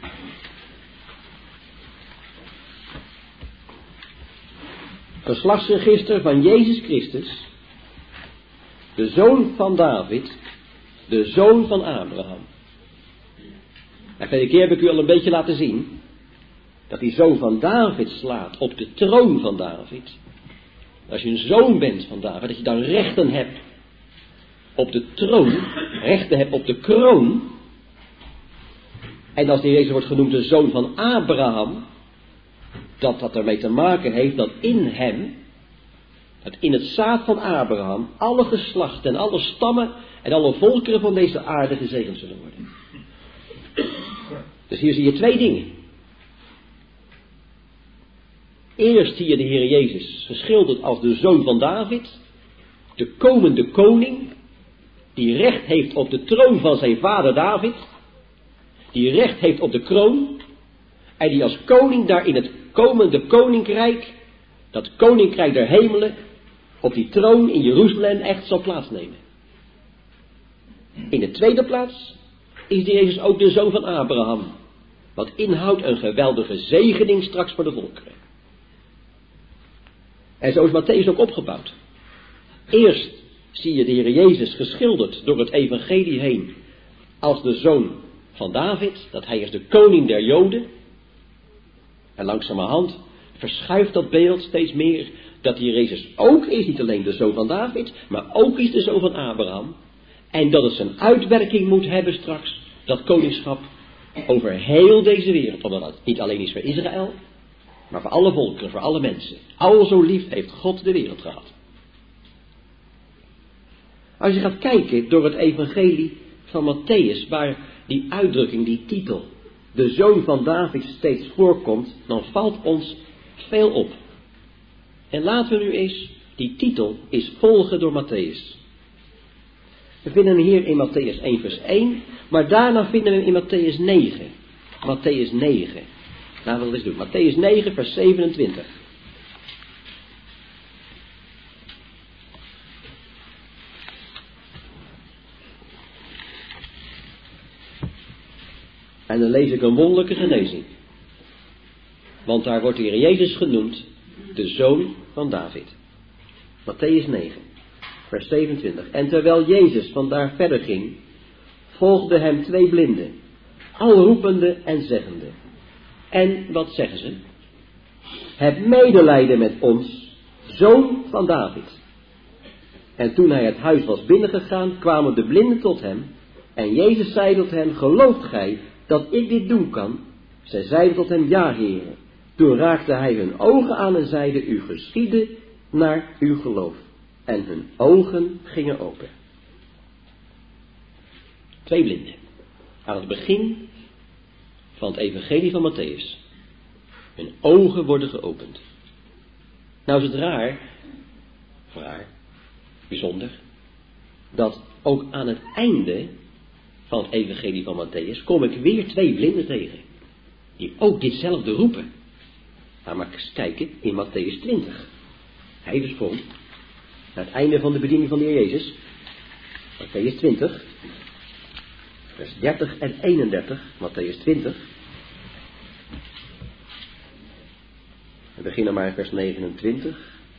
A: Geslachtsregister van Jezus Christus, de zoon van David, de zoon van Abraham. En vorige keer heb ik u al een beetje laten zien dat die zoon van David slaat op de troon van David. Als je een zoon bent van David, dat je dan rechten hebt op de troon, rechten hebt op de kroon. En als die Jezus wordt genoemd de zoon van Abraham, dat dat ermee te maken heeft dat in hem, dat in het zaad van Abraham, alle geslachten en alle stammen en alle volkeren van deze aarde gezegend zullen worden. Dus hier zie je twee dingen. Eerst zie je de Heer Jezus geschilderd als de zoon van David, de komende koning, die recht heeft op de troon van zijn vader David, die recht heeft op de kroon, en die als koning daar in het komende koninkrijk, dat koninkrijk der hemelen, op die troon in Jeruzalem echt zal plaatsnemen. In de tweede plaats is die Jezus ook de zoon van Abraham, wat inhoudt een geweldige zegening straks voor de volkeren. En zo is Matthäus ook opgebouwd. Eerst zie je de Heer Jezus geschilderd door het evangelie heen als de zoon van David, dat hij is de koning der Joden. En langzamerhand verschuift dat beeld steeds meer dat die Jezus ook is, niet alleen de zoon van David, maar ook is de zoon van Abraham. En dat het zijn uitwerking moet hebben straks, dat koningschap, over heel deze wereld. Omdat het niet alleen is voor Israël, maar voor alle volkeren, voor alle mensen. Al zo lief heeft God de wereld gehad. Als je gaat kijken door het evangelie van Matthäus, waar die uitdrukking, die titel, de zoon van David steeds voorkomt, dan valt ons veel op. En laten we nu eens, die titel is volgen door Matthäus. We vinden hem hier in Matthäus één vers één, maar daarna vinden we hem in Matthäus negen. Matthäus negen. Laten we dat eens doen. Matthäus negen vers zevenentwintig. En dan lees ik een wonderlijke genezing. Want daar wordt de Heer Jezus genoemd, de zoon van David. Matthäus negen, vers zevenentwintig. En terwijl Jezus vandaar verder ging, volgden hem twee blinden, al roepende en zeggende. En wat zeggen ze? Heb medelijden met ons, zoon van David. En toen hij het huis was binnengegaan, kwamen de blinden tot hem. En Jezus zei tot hen, gelooft gij dat ik dit doen kan? Zij zeiden tot hem, ja, Heere. Toen raakte hij hun ogen aan en zeide, u geschiedde naar uw geloof. En hun ogen gingen open. Twee blinden. Aan het begin van het evangelie van Matthäus. Hun ogen worden geopend. Nou is het raar, raar, bijzonder, dat ook aan het einde van het evangelie van Matthäus kom ik weer twee blinden tegen. Die ook ditzelfde roepen. Nou, maar eens kijken in Matthäus twintig. Hij dus sprong naar het einde van de bediening van de Heer Jezus. Matthäus twintig. Vers dertig en eenendertig. Matthäus twintig. We beginnen maar in vers negenentwintig.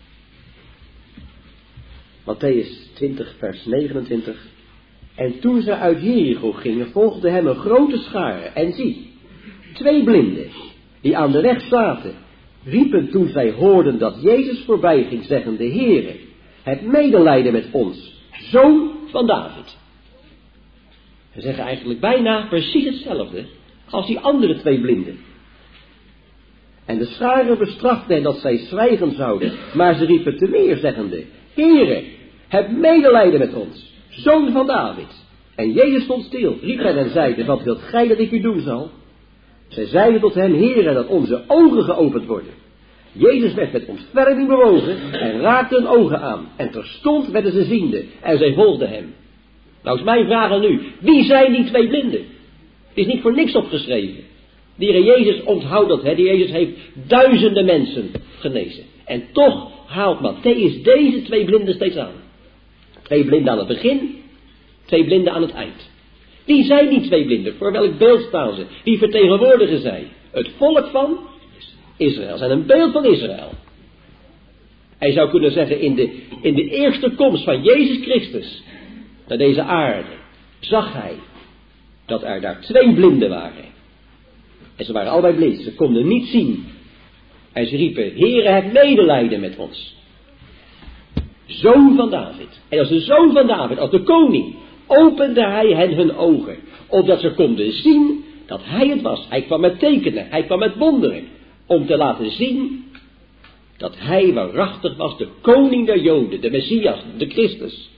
A: Matthäus twintig vers negenentwintig. En toen ze uit Jericho gingen, volgde hem een grote schare. En zie, twee blinden, die aan de weg zaten, riepen toen zij hoorden dat Jezus voorbij ging, zeggende, Heere, heb medelijden met ons, zoon van David. Ze zeggen eigenlijk bijna precies hetzelfde als die andere twee blinden. En de schare bestrafte hen dat zij zwijgen zouden, maar ze riepen te meer, zeggende, Heere, heb medelijden met ons, zoon van David. En Jezus stond stil, riep hen en zeide, wat wilt gij dat ik u doen zal? Zij zeiden tot hem, Heere, dat onze ogen geopend worden. Jezus werd met ontferming bewogen en raakte hun ogen aan. En terstond werden ze ziende en zij volgden hem. Nou is mijn vraag aan u. Wie zijn die twee blinden? Het is niet voor niks opgeschreven. De Heer Jezus onthoudt dat. Hè? De Heer Jezus heeft duizenden mensen genezen. En toch haalt Matthäus deze twee blinden steeds aan. Twee blinden aan het begin. Twee blinden aan het eind. Wie zijn die twee blinden? Voor welk beeld staan ze? Wie vertegenwoordigen zij? Het volk van Israël. Ze zijn een beeld van Israël. Hij zou kunnen zeggen, in de, in de eerste komst van Jezus Christus naar deze aarde, zag hij dat er daar twee blinden waren. En ze waren allebei blind, ze konden niet zien. En ze riepen, Heere, heb medelijden met ons. Zoon van David. En als de zoon van David, als de koning, opende hij hen hun ogen, opdat ze konden zien dat hij het was. Hij kwam met tekenen, hij kwam met wonderen, om te laten zien dat hij waarachtig was, de koning der Joden, de Messias, de Christus.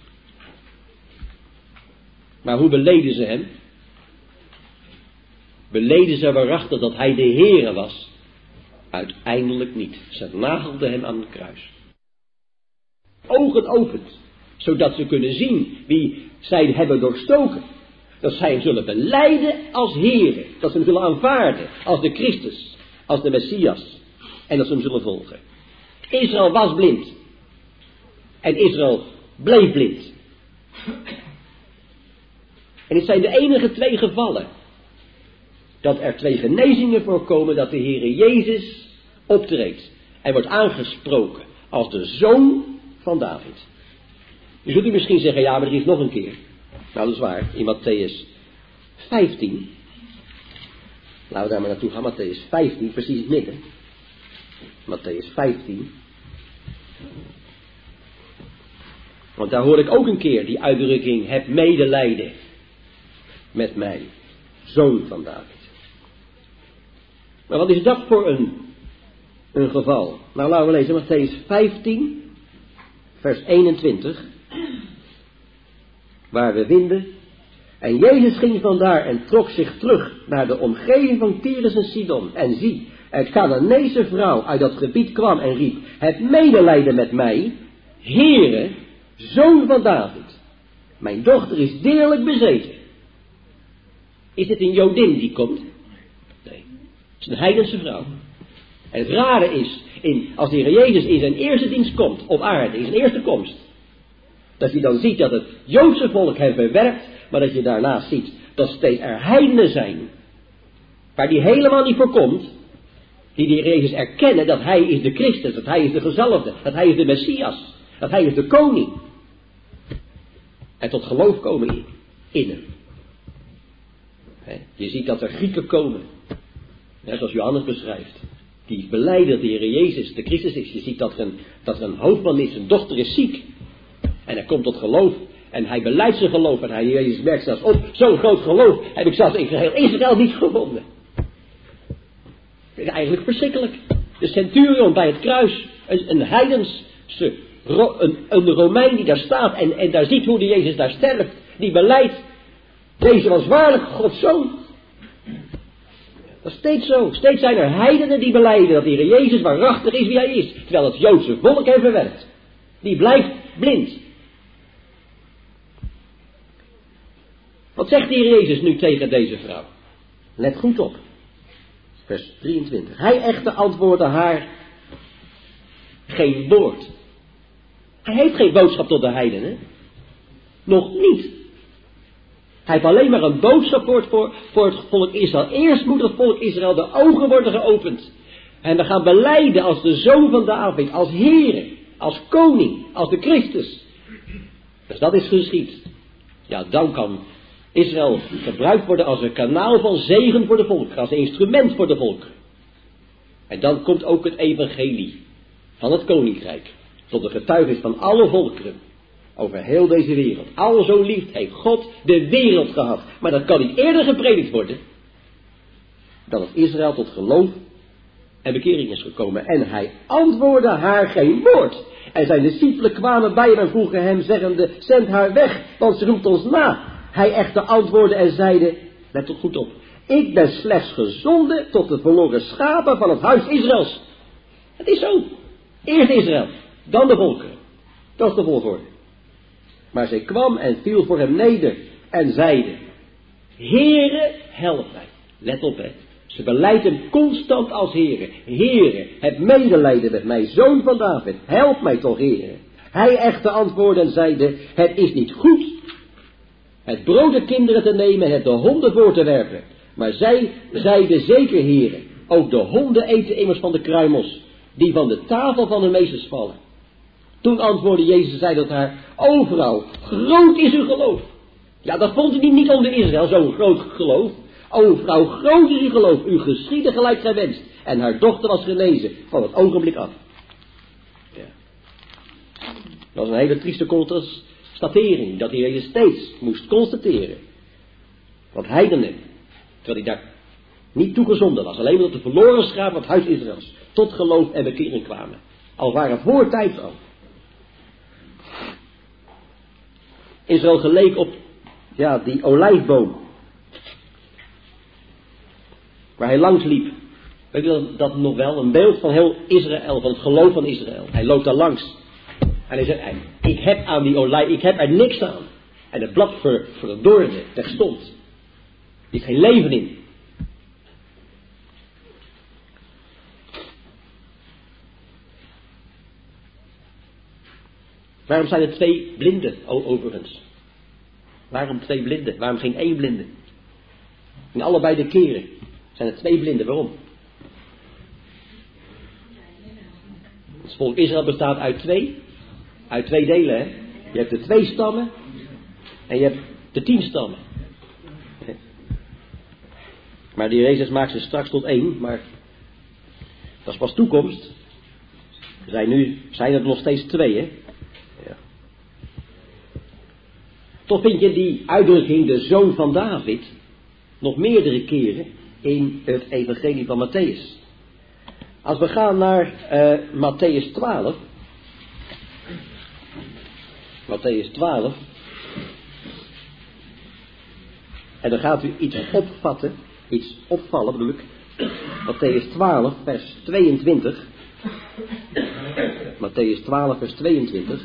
A: Maar hoe beleden ze hem? Beleden ze waarachtig dat hij de Heere was? Uiteindelijk niet. Ze nagelden hem aan het kruis. Ogen opent, zodat ze kunnen zien wie zij hebben doorstoken. Dat zij hem zullen belijden als Heere. Dat ze hem zullen aanvaarden als de Christus, als de Messias. En dat ze hem zullen volgen. Israël was blind. En Israël bleef blind. En het zijn de enige twee gevallen dat er twee genezingen voorkomen, dat de Heere Jezus optreedt en wordt aangesproken als de zoon van David. Nu zult u misschien zeggen, ja, maar er is nog een keer. Nou, dat is waar, in Matthäus vijftien. Laten we daar maar naartoe gaan, Matthäus vijftien, precies het midden. Matthäus vijftien. Want daar hoor ik ook een keer die uitdrukking, heb medelijden met mij, zoon van David. Maar wat is dat voor een, een geval? Nou, laten we lezen Matthäus vijftien, vers eenentwintig, waar we vinden, en Jezus ging vandaar en trok zich terug naar de omgeving van Tyrus en Sidon, en zie, een Canaanese vrouw uit dat gebied kwam en riep, heb medelijden met mij, Heere, zoon van David, mijn dochter is deerlijk bezeten. Is dit een Jodin die komt? Nee, het is een heidense vrouw. En het rare is, in, als de Heer Jezus in zijn eerste dienst komt op aarde, in zijn eerste komst, dat je dan ziet dat het Joodse volk hem verwerpt, maar dat je daarnaast ziet dat steeds er heidenen zijn, waar die helemaal niet voor komt, die de Heer Jezus erkennen dat hij is de Christus, dat hij is de gezalfde, dat hij is de Messias, dat hij is de koning. En tot geloof komen in, in hem. He, je ziet dat er Grieken komen, net zoals Johannes beschrijft, die belijden dat de Heer Jezus de Christus is. Je ziet dat er, een, dat er een hoofdman is, zijn dochter is ziek. En hij komt tot geloof. En hij beleidt zijn geloof. En hij, Jezus merkt zelfs op, zo'n groot geloof heb ik zelfs in geheel Israël niet gevonden. Het is eigenlijk verschrikkelijk. De centurion bij het kruis, een, een heidense, een, een Romein die daar staat en, en daar ziet hoe de Jezus daar sterft. Die beleidt, deze was waarlijk Gods zoon. Dat is steeds zo. Steeds zijn er heidenen die belijden dat de Heer Jezus waarachtig is wie hij is. Terwijl het Joodse volk hem verwerpt. Die blijft blind. Wat zegt de Heer Jezus nu tegen deze vrouw? Let goed op. Vers drieëntwintig. Hij echter antwoordde haar geen woord. Hij heeft geen boodschap tot de heidenen. Nog niet. Hij heeft alleen maar een boodschap voor het, voor, voor het volk Israël. Eerst moet het volk Israël de ogen worden geopend. En we gaan belijden als de zoon van David, als Heere, als koning, als de Christus. Dus dat is geschied. Ja, dan kan Israël gebruikt worden als een kanaal van zegen voor de volk, als een instrument voor de volk. En dan komt ook het evangelie van het koninkrijk tot de getuigenis van alle volkeren over heel deze wereld. Al zo lief heeft God de wereld gehad. Maar dat kan niet eerder gepredikt worden dan dat Israël tot geloof en bekering is gekomen. En hij antwoordde haar geen woord. En zijn discipelen kwamen bij hem en vroegen hem zeggende, zend haar weg, want ze roept ons na. Hij echter antwoordde en zeide, let toch goed op, ik ben slechts gezonden tot de verloren schapen van het huis Israëls. Het is zo. Eerst Israël, dan de volkeren. Dat is de volgorde. Maar zij kwam en viel voor hem neder en zeide: Heere, help mij. Let op, hè. Ze beleidt hem constant als Heere. Heere, heb medelijden met mij, zoon van David. Help mij toch, Heere. Hij echter antwoordde en zeide: Het is niet goed het brood de kinderen te nemen en het de honden voor te werpen. Maar zij zeide: Zeker, Heere, ook de honden eten immers van de kruimels, die van de tafel van hun meesters vallen. Toen antwoordde Jezus en zei tot haar: O vrouw, groot is uw geloof. Ja, dat vond hij niet onder Israël, zo'n groot geloof. O vrouw, groot is uw geloof, u geschiedde gelijk gij wenst. En haar dochter was genezen van het ogenblik af. Ja. Dat was een hele trieste constatering, dat hij steeds moest constateren. Want heidenen, terwijl hij daar niet toegezonden was, alleen maar dat de verloren schaap van het huis Israëls tot geloof en bekering kwamen. Al waren voor tijd al. Israël geleek op, ja, die olijfboom waar hij langs liep. Weet je dat, dat nog wel? Een beeld van heel Israël, van het geloof van Israël. Hij loopt daar langs. En hij zegt: ik heb aan die olijf, ik heb er niks aan. En het blad ver, verdorde, terstond. Er is geen leven in. Waarom zijn er twee blinden, overigens? Waarom twee blinden? Waarom geen één blinde? In allebei de keren zijn er twee blinden. Waarom? Het volk Israël bestaat uit twee. Uit twee delen, hè. Je hebt de twee stammen. En je hebt de tien stammen. Maar die Jezus maakt ze straks tot één. Maar dat is pas toekomst. Er zijn nu zijn er nog steeds twee, hè. Ja. Toch vind je die uitdrukking, de zoon van David, nog meerdere keren in het evangelie van Matthäus. Als we gaan naar uh, Matthäus twaalf. Matthäus twaalf. En dan gaat u iets opvatten. Iets opvallen bedoel ik. Matthäus twaalf vers tweeëntwintig. Matthäus twaalf vers tweeëntwintig.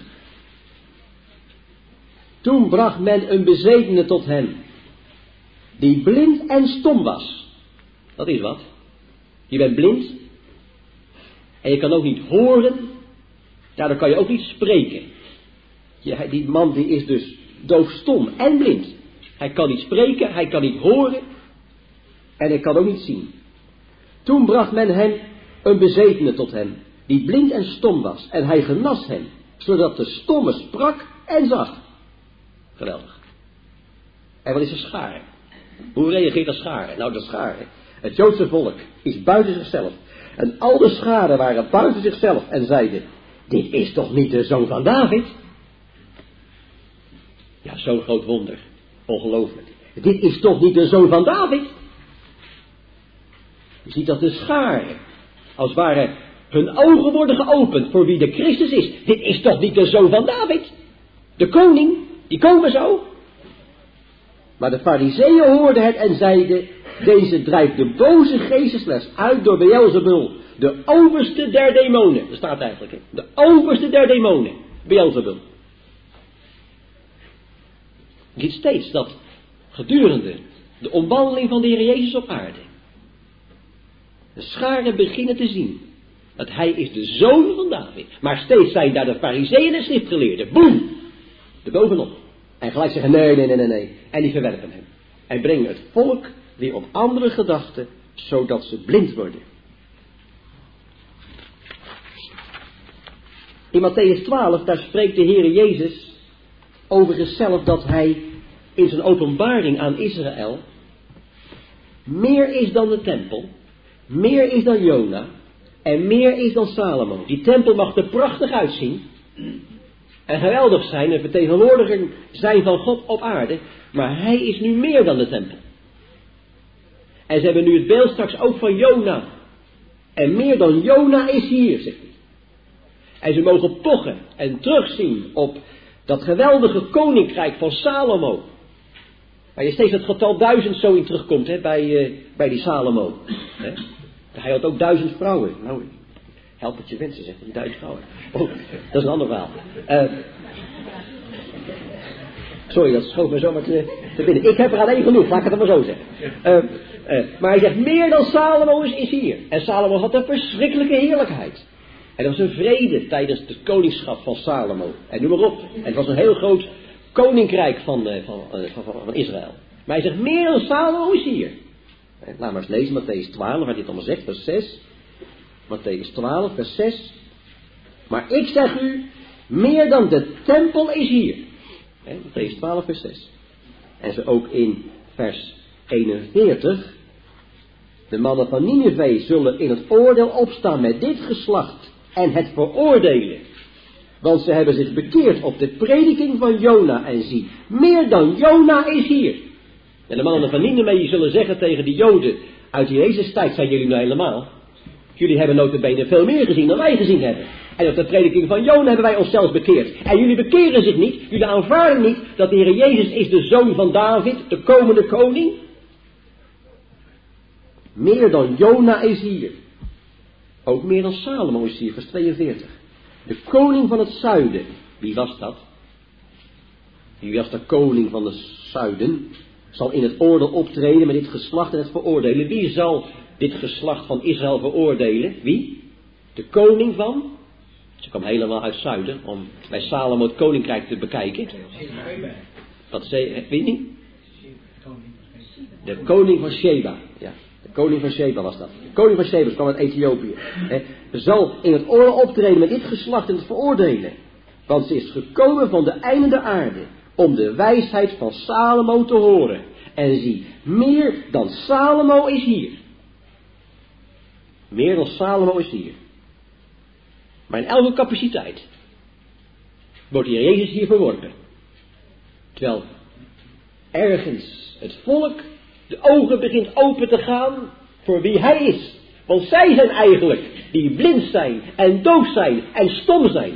A: Toen bracht men een bezetene tot hem, die blind en stom was. Dat is wat. Je bent blind. En je kan ook niet horen. Daardoor kan je ook niet spreken. Je, die man die is dus doofstom en blind. Hij kan niet spreken, hij kan niet horen. En hij kan ook niet zien. Toen bracht men hem een bezetene tot hem, die blind en stom was. En hij genas hem, zodat de stomme sprak en zag. Geweldig. En wat is de schare? Hoe reageert de schare? Nou, de schare, het Joodse volk, is buiten zichzelf. En al de scharen waren buiten zichzelf en zeiden: Dit is toch niet de zoon van David? Ja, zo'n groot wonder. Ongelooflijk. Dit is toch niet de zoon van David? Je ziet dat de scharen, als het ware, hun ogen worden geopend voor wie de Christus is. Dit is toch niet de zoon van David? De koning, die komen zo. Maar de farizeeën hoorden het en zeiden: Deze drijft de boze geesten slechts uit door Beelzebul, de overste der demonen. Dat staat eigenlijk, hè? De overste der demonen, Beelzebul. Je ziet steeds dat gedurende de omwandeling van de Heer Jezus op aarde, de scharen beginnen te zien dat hij is de zoon van David. Maar steeds zijn daar de farizeeën en schriftgeleerden, boem, erbovenop. En gelijk zeggen: nee, nee, nee, nee, nee. En die verwerpen hem. En brengen het volk weer op andere gedachten, zodat ze blind worden. In Matthäus twaalf, daar spreekt de Heer Jezus over zichzelf dat hij in zijn openbaring aan Israël meer is dan de tempel, meer is dan Jona en meer is dan Salomo. Die tempel mag er prachtig uitzien en geweldig zijn en vertegenwoordiger zijn van God op aarde, maar hij is nu meer dan de tempel. En ze hebben nu het beeld straks ook van Jona. En meer dan Jona is hier, zegt hij. En ze mogen pochen en terugzien op dat geweldige koninkrijk van Salomo. Waar je steeds het getal duizend zo in terugkomt, hè, bij, uh, bij die Salomo. Hè. Hij had ook duizend vrouwen. Nou, help het je wensen, zegt hij, duizend vrouwen. Oh, dat is een ander verhaal. Uh, Sorry, dat schoof me zomaar te, te binnen. Ik heb er alleen genoeg, laat ik het maar zo zeggen. Uh, uh, maar hij zegt, meer dan Salomo is, is hier. En Salomo had een verschrikkelijke heerlijkheid. En er was een vrede tijdens het koningschap van Salomo. En noem maar op. En het was een heel groot koninkrijk van, uh, van, uh, van, van, van Israël. Maar hij zegt, meer dan Salomo is hier. En laat maar eens lezen, Mattheüs twaalf, waar hij het allemaal zegt, vers zes. Mattheüs twaalf, vers zes. Maar ik zeg u, meer dan de tempel is hier. He, Mattheüs twaalf, vers zes. En zo ook in vers eenenveertig. De mannen van Nineve zullen in het oordeel opstaan met dit geslacht en het veroordelen. Want ze hebben zich bekeerd op de prediking van Jona en zie, meer dan Jona is hier. En de mannen van Nineve zullen zeggen tegen de Joden, uit Jezus' tijd zijn jullie nou helemaal. Jullie hebben nota bene veel meer gezien dan wij gezien hebben. En op de prediking van Jona hebben wij ons zelfs bekeerd. En jullie bekeren zich niet, jullie aanvaarden niet dat de Heer Jezus is de zoon van David, de komende koning. Meer dan Jona is hier. Ook meer dan Salomo is hier, vers tweeënveertig. De koning van het zuiden. Wie was dat? Wie was de koning van het zuiden? Zal in het oordeel optreden met dit geslacht en het veroordelen. Wie zal dit geslacht van Israël veroordelen? Wie? De koning van? Ze kwam helemaal uit het zuiden om bij Salomo het koninkrijk te bekijken. Wat zei, weet je niet? De koning van Sheba. Ja, de koning van Sheba was dat. De koning van Sheba kwam uit Ethiopië. He, zal in het oordeel optreden met dit geslacht en het veroordelen. Want ze is gekomen van de einden der aarde om de wijsheid van Salomo te horen. En zie, meer dan Salomo is hier. Meer dan Salomo is hier. Maar in elke capaciteit wordt de Heer Jezus hier verworpen. Terwijl ergens het volk de ogen begint open te gaan voor wie hij is. Want zij zijn eigenlijk die blind zijn en doof zijn en stom zijn.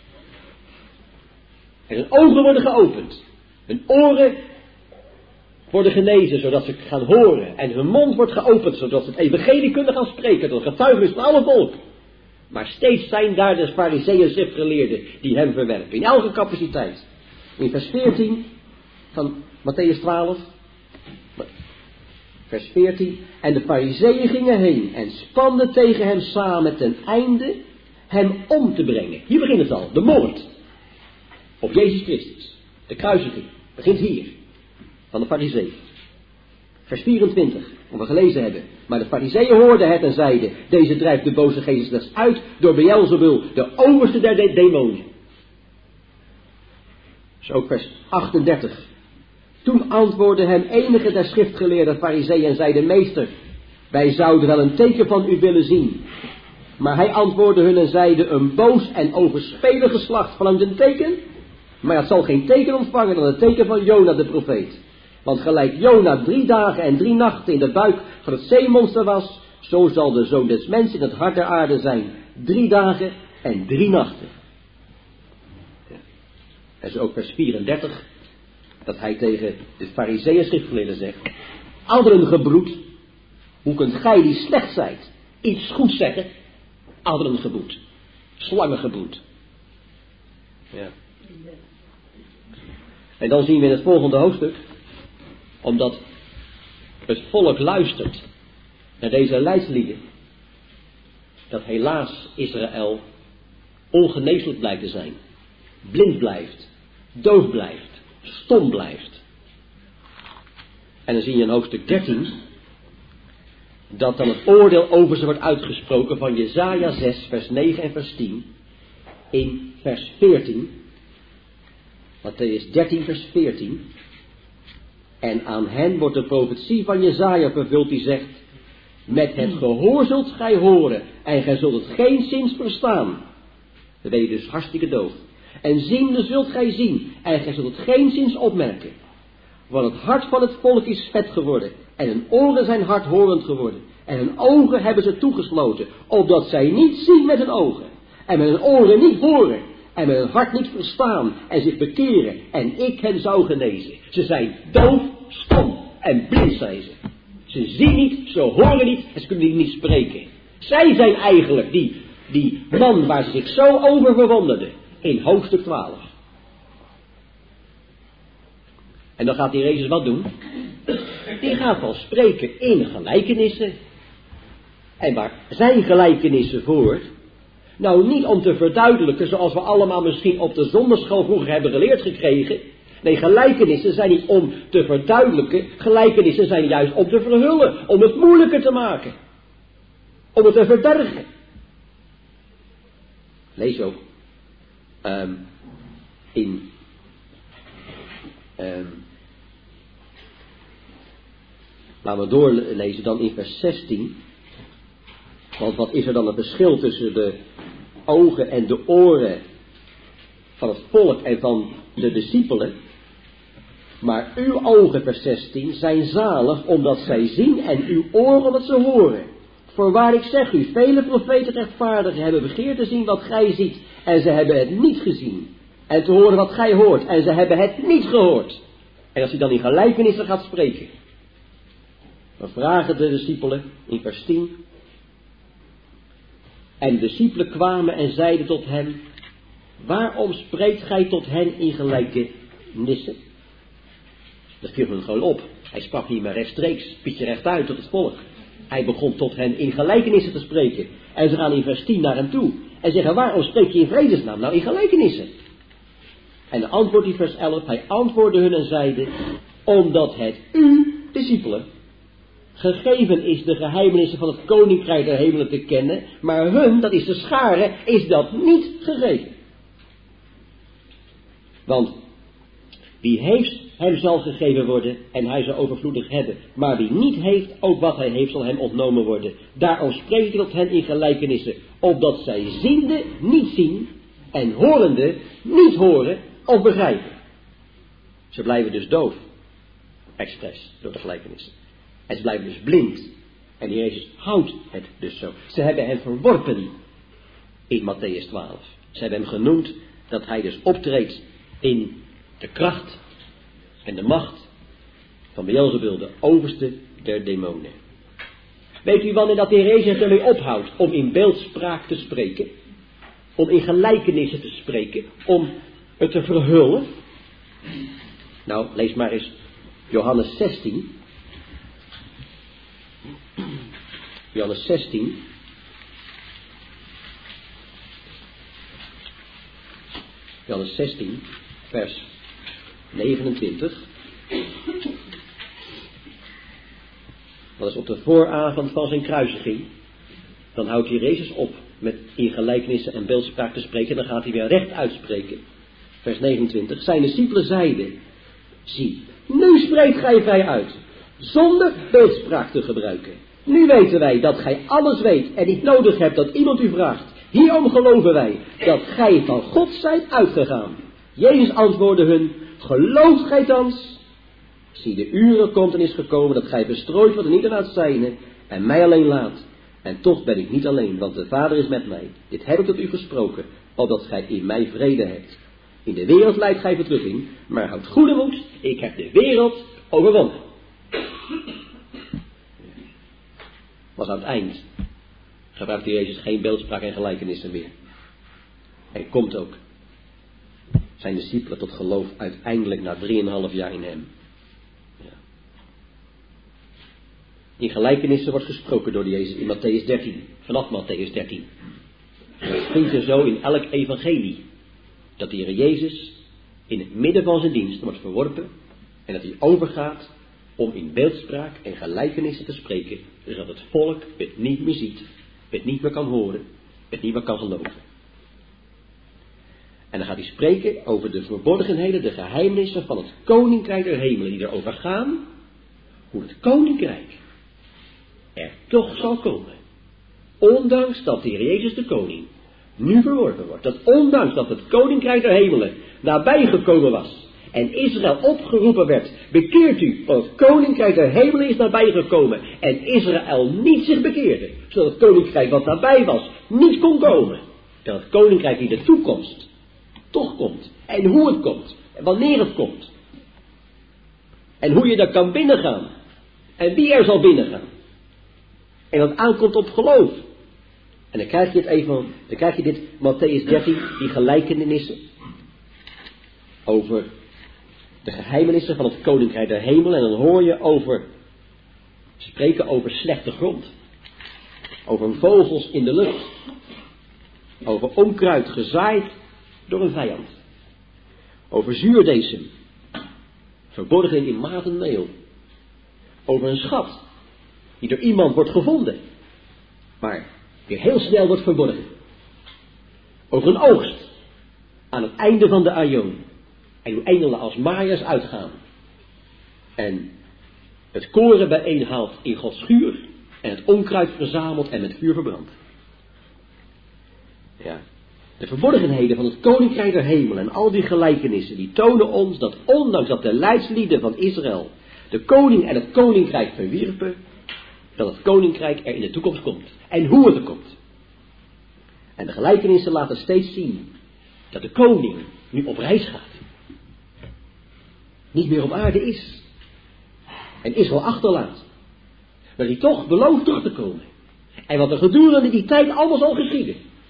A: En hun ogen worden geopend. Hun oren worden genezen zodat ze gaan horen. En hun mond wordt geopend zodat ze het evangelie kunnen gaan spreken. Tot getuigenis van alle volk. Maar steeds zijn daar de fariseeën schriftgeleerden die hem verwerpen. In elke capaciteit. In vers veertien van Mattheüs twaalf. Vers veertien. En de fariseeën gingen heen en spanden tegen hem samen ten einde hem om te brengen. Hier begint het al. De moord. Op Jezus Christus. De kruisiging. Begint hier. Van de fariseeën. Vers vierentwintig. Wat we gelezen hebben. Maar de fariseeën hoorden het en zeiden. Deze drijft de boze geest slechts uit door Beelzebul, de overste der de- demonen. Dus ook vers achtendertig. Toen antwoordden hem enige der schriftgeleerde fariseeën en zeiden, meester, wij zouden wel een teken van u willen zien. Maar hij antwoordde hun en zeide, een boos en overspelig geslacht verlangt een teken. Maar het zal geen teken ontvangen dan het teken van Jona de profeet. Want gelijk Jona drie dagen en drie nachten in de buik van het zeemonster was, zo zal de zoon des mensen in het hart der aarde zijn. Drie dagen en drie nachten. Ja. En zo ook vers vierendertig, dat hij tegen de fariseeën schriftgeleerden zegt, adderengebroed, hoe kunt gij die slecht zijt, iets goeds zeggen, adderengebroed, slangengebroed. Ja. En dan zien we in het volgende hoofdstuk, omdat het volk luistert naar deze leidslieden, dat helaas Israël ongeneeslijk blijkt te zijn, blind blijft, doof blijft, stom blijft. En dan zie je in hoofdstuk dertien, dat dan het oordeel over ze wordt uitgesproken van Jesaja zes, vers negen en vers tien, in vers veertien, Mattheüs dertien, vers veertien, en aan hen wordt de profetie van Jesaja vervuld die zegt, met het gehoor zult gij horen en gij zult het geenszins verstaan. Dan ben je dus hartstikke doof. En ziende zult gij zien en gij zult het geenszins opmerken. Want het hart van het volk is vet geworden en hun oren zijn hardhorend geworden. En hun ogen hebben ze toegesloten, opdat zij niet zien met hun ogen en met hun oren niet horen en met hun hart niet verstaan en zich bekeren en ik hen zou genezen. Ze zijn doof, stom en blind zijn ze. Ze zien niet, ze horen niet en ze kunnen niet spreken. Zij zijn eigenlijk die, die man waar ze zich zo over verwonderden in hoofdstuk twaalf. En dan gaat die Jezus wat doen? Die gaat dan spreken in gelijkenissen. En waar zijn gelijkenissen voor? Nou, niet om te verduidelijken zoals we allemaal misschien op de zonderschool vroeger hebben geleerd gekregen. Nee, gelijkenissen zijn niet om te verduidelijken. Gelijkenissen zijn juist om te verhullen. Om het moeilijker te maken. Om het te verbergen. Lees ook. Um, in. Um, laten we doorlezen dan in vers zestien. Want wat is er dan het verschil tussen de ogen en de oren van het volk en van de discipelen? Maar uw ogen, vers zestien, zijn zalig omdat zij zien en uw oren omdat ze horen. Voorwaar ik zeg u, vele profeten rechtvaardigen hebben begeerd te zien wat gij ziet en ze hebben het niet gezien. En te horen wat gij hoort en ze hebben het niet gehoord. En als hij dan in gelijkenissen gaat spreken, dan vragen de discipelen in vers tien. En de discipelen kwamen en zeiden tot hem, waarom spreekt gij tot hen in gelijkenissen? Dat viel hem gewoon op. Hij sprak hier maar rechtstreeks, pietje rechtuit tot het volk. Hij begon tot hen in gelijkenissen te spreken. En ze gaan in vers tien naar hem toe. En zeggen, waarom spreek je in vredesnaam? Nou, in gelijkenissen. En de antwoord in vers elf, hij antwoordde hun en zeide, omdat het u, discipelen, gegeven is de geheimenissen van het koninkrijk der hemelen te kennen, maar hun, dat is de schare, is dat niet gegeven. Want wie heeft, hem zal gegeven worden en hij zal overvloedig hebben. Maar wie niet heeft, ook wat hij heeft zal hem ontnomen worden. Daarom spreekt hij tot hen in gelijkenissen, opdat zij ziende niet zien en horende niet horen of begrijpen. Ze blijven dus doof, expres, door de gelijkenissen. En ze blijven dus blind. En die Jezus houdt het dus zo. Ze hebben hem verworpen in Matthäus twaalf. Ze hebben hem genoemd dat hij dus optreedt in de kracht en de macht van Beelzebul, de overste der demonen. Weet u wanneer dat de Jezus ermee ophoudt om in beeldspraak te spreken? Om in gelijkenissen te spreken? Om het te verhullen? Nou, lees maar eens Johannes zestien. Johannes zestien. Johannes zestien, vers negenentwintig. Dat is op de vooravond van zijn kruisiging. Dan houdt hij Jezus op met in gelijkenissen en beeldspraak te spreken. Dan gaat hij weer recht uitspreken. Vers negenentwintig. Zijn discipelen zeiden, zie, nu spreekt gij vrij uit, zonder beeldspraak te gebruiken. Nu weten wij dat gij alles weet en niet nodig hebt dat iemand u vraagt. Hierom geloven wij dat gij van God zijt uitgegaan. Jezus antwoordde hun, gelooft gij thans? Zie, de uren komt en is gekomen dat gij bestrooid wordt en niet uit zijne en mij alleen laat. En toch ben ik niet alleen, want de Vader is met mij. Dit heb ik tot u gesproken, opdat gij in mij vrede hebt. In de wereld lijdt gij verdrukking, maar houd goede moed, ik heb de wereld overwonnen. Was aan het eind gebruikte Jezus geen beeldspraak en gelijkenissen meer. En komt ook zijn discipelen tot geloof uiteindelijk na drieënhalf jaar in hem. Ja. In gelijkenissen wordt gesproken door de Jezus in Matthäus dertien, vanaf Matthäus dertien. En dat vindt je zo in elk evangelie. Dat de Heer Jezus in het midden van zijn dienst wordt verworpen en dat hij overgaat om in beeldspraak en gelijkenissen te spreken, zodat het volk het niet meer ziet, het niet meer kan horen, het niet meer kan geloven. En dan gaat hij spreken over de verborgenheden, de geheimnissen van het koninkrijk der hemelen, die erover gaan, hoe het koninkrijk er toch zal komen. Ondanks dat de Heer Jezus de koning nu verworpen wordt. Dat ondanks dat het koninkrijk der hemelen nabijgekomen was en Israël opgeroepen werd, bekeert u, want het koninkrijk der hemelen is nabijgekomen en Israël niet zich bekeerde, zodat het koninkrijk wat nabij was niet kon komen. Dat het koninkrijk in de toekomst toch komt. En hoe het komt. En wanneer het komt. En hoe je daar kan binnengaan. En wie er zal binnengaan. En dat aankomt op geloof. En dan krijg je het even, dan krijg je dit Matthäus dertien, die gelijkenissen over de geheimenissen van het koninkrijk der hemel. En dan hoor je over, spreken over slechte grond. Over vogels in de lucht. Over onkruid gezaaid door een vijand. Over zuurdesem. Verborgen in maten meel. Over een schat. Die door iemand wordt gevonden. Maar weer heel snel wordt verborgen. Over een oogst. Aan het einde van de aion. En hoe engelen als maaiers uitgaan. En het koren bijeenhaalt in Gods schuur. En het onkruid verzamelt en met vuur verbrandt. Ja. De verborgenheden van het koninkrijk der hemel en al die gelijkenissen, die tonen ons dat ondanks dat de leidslieden van Israël de koning en het koninkrijk verwierpen, dat het koninkrijk er in de toekomst komt. En hoe het er komt. En de gelijkenissen laten steeds zien dat de koning nu op reis gaat. Niet meer op aarde is. En Israël achterlaat. Maar die toch belooft terug te komen. En wat er gedurende die tijd allemaal zal geschieden.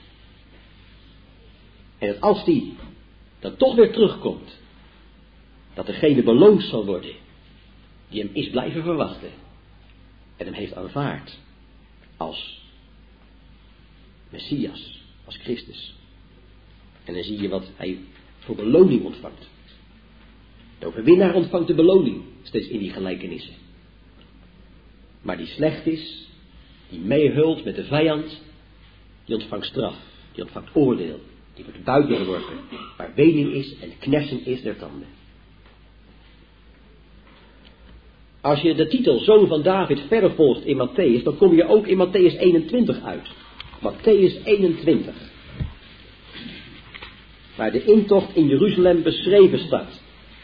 A: En dat als die dan toch weer terugkomt, dat degene beloond zal worden die hem is blijven verwachten en hem heeft aanvaard als Messias, als Christus. En dan zie je wat hij voor beloning ontvangt. De overwinnaar ontvangt de beloning steeds in die gelijkenissen. Maar die slecht is, die meehult met de vijand, die ontvangt straf, die ontvangt oordeel. Die wordt buiten geworpen, waar wening is en knersen is der tanden. Als je de titel Zoon van David verder volgt in Matthäus, dan kom je ook in Matthäus eenentwintig uit. Matthäus eenentwintig. Waar de intocht in Jeruzalem beschreven staat.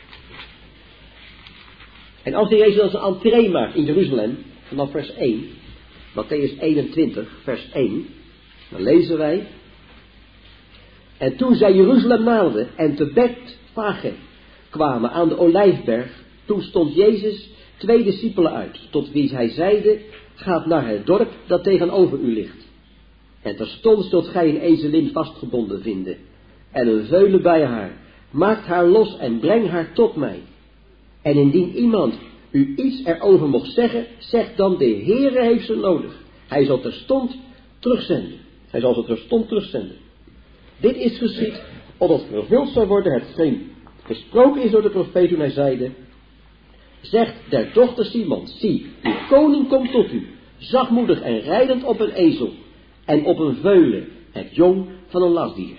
A: En als de Jezus als een entree maakt in Jeruzalem, vanaf vers één, Matthäus eenentwintig, vers één, dan lezen wij: En toen zij Jeruzalem naderden en te Betfage kwamen aan de Olijfberg, toen stond Jezus twee discipelen uit, tot wie hij zeide: Gaat naar het dorp dat tegenover u ligt. En terstond zult gij een ezelin vastgebonden vinden, en een veulen bij haar. Maakt haar los en breng haar tot mij. En indien iemand u iets erover mocht zeggen, zeg dan: de Heere heeft ze nodig. Hij zal terstond terugzenden. Hij zal ze terstond terugzenden. Dit is geschied, opdat vervuld zou worden hetgeen gesproken is door de profeet toen hij zeide: Zegt der dochter Simon, zie, uw koning komt tot u, zachtmoedig en rijdend op een ezel, en op een veulen, het jong van een lastdier.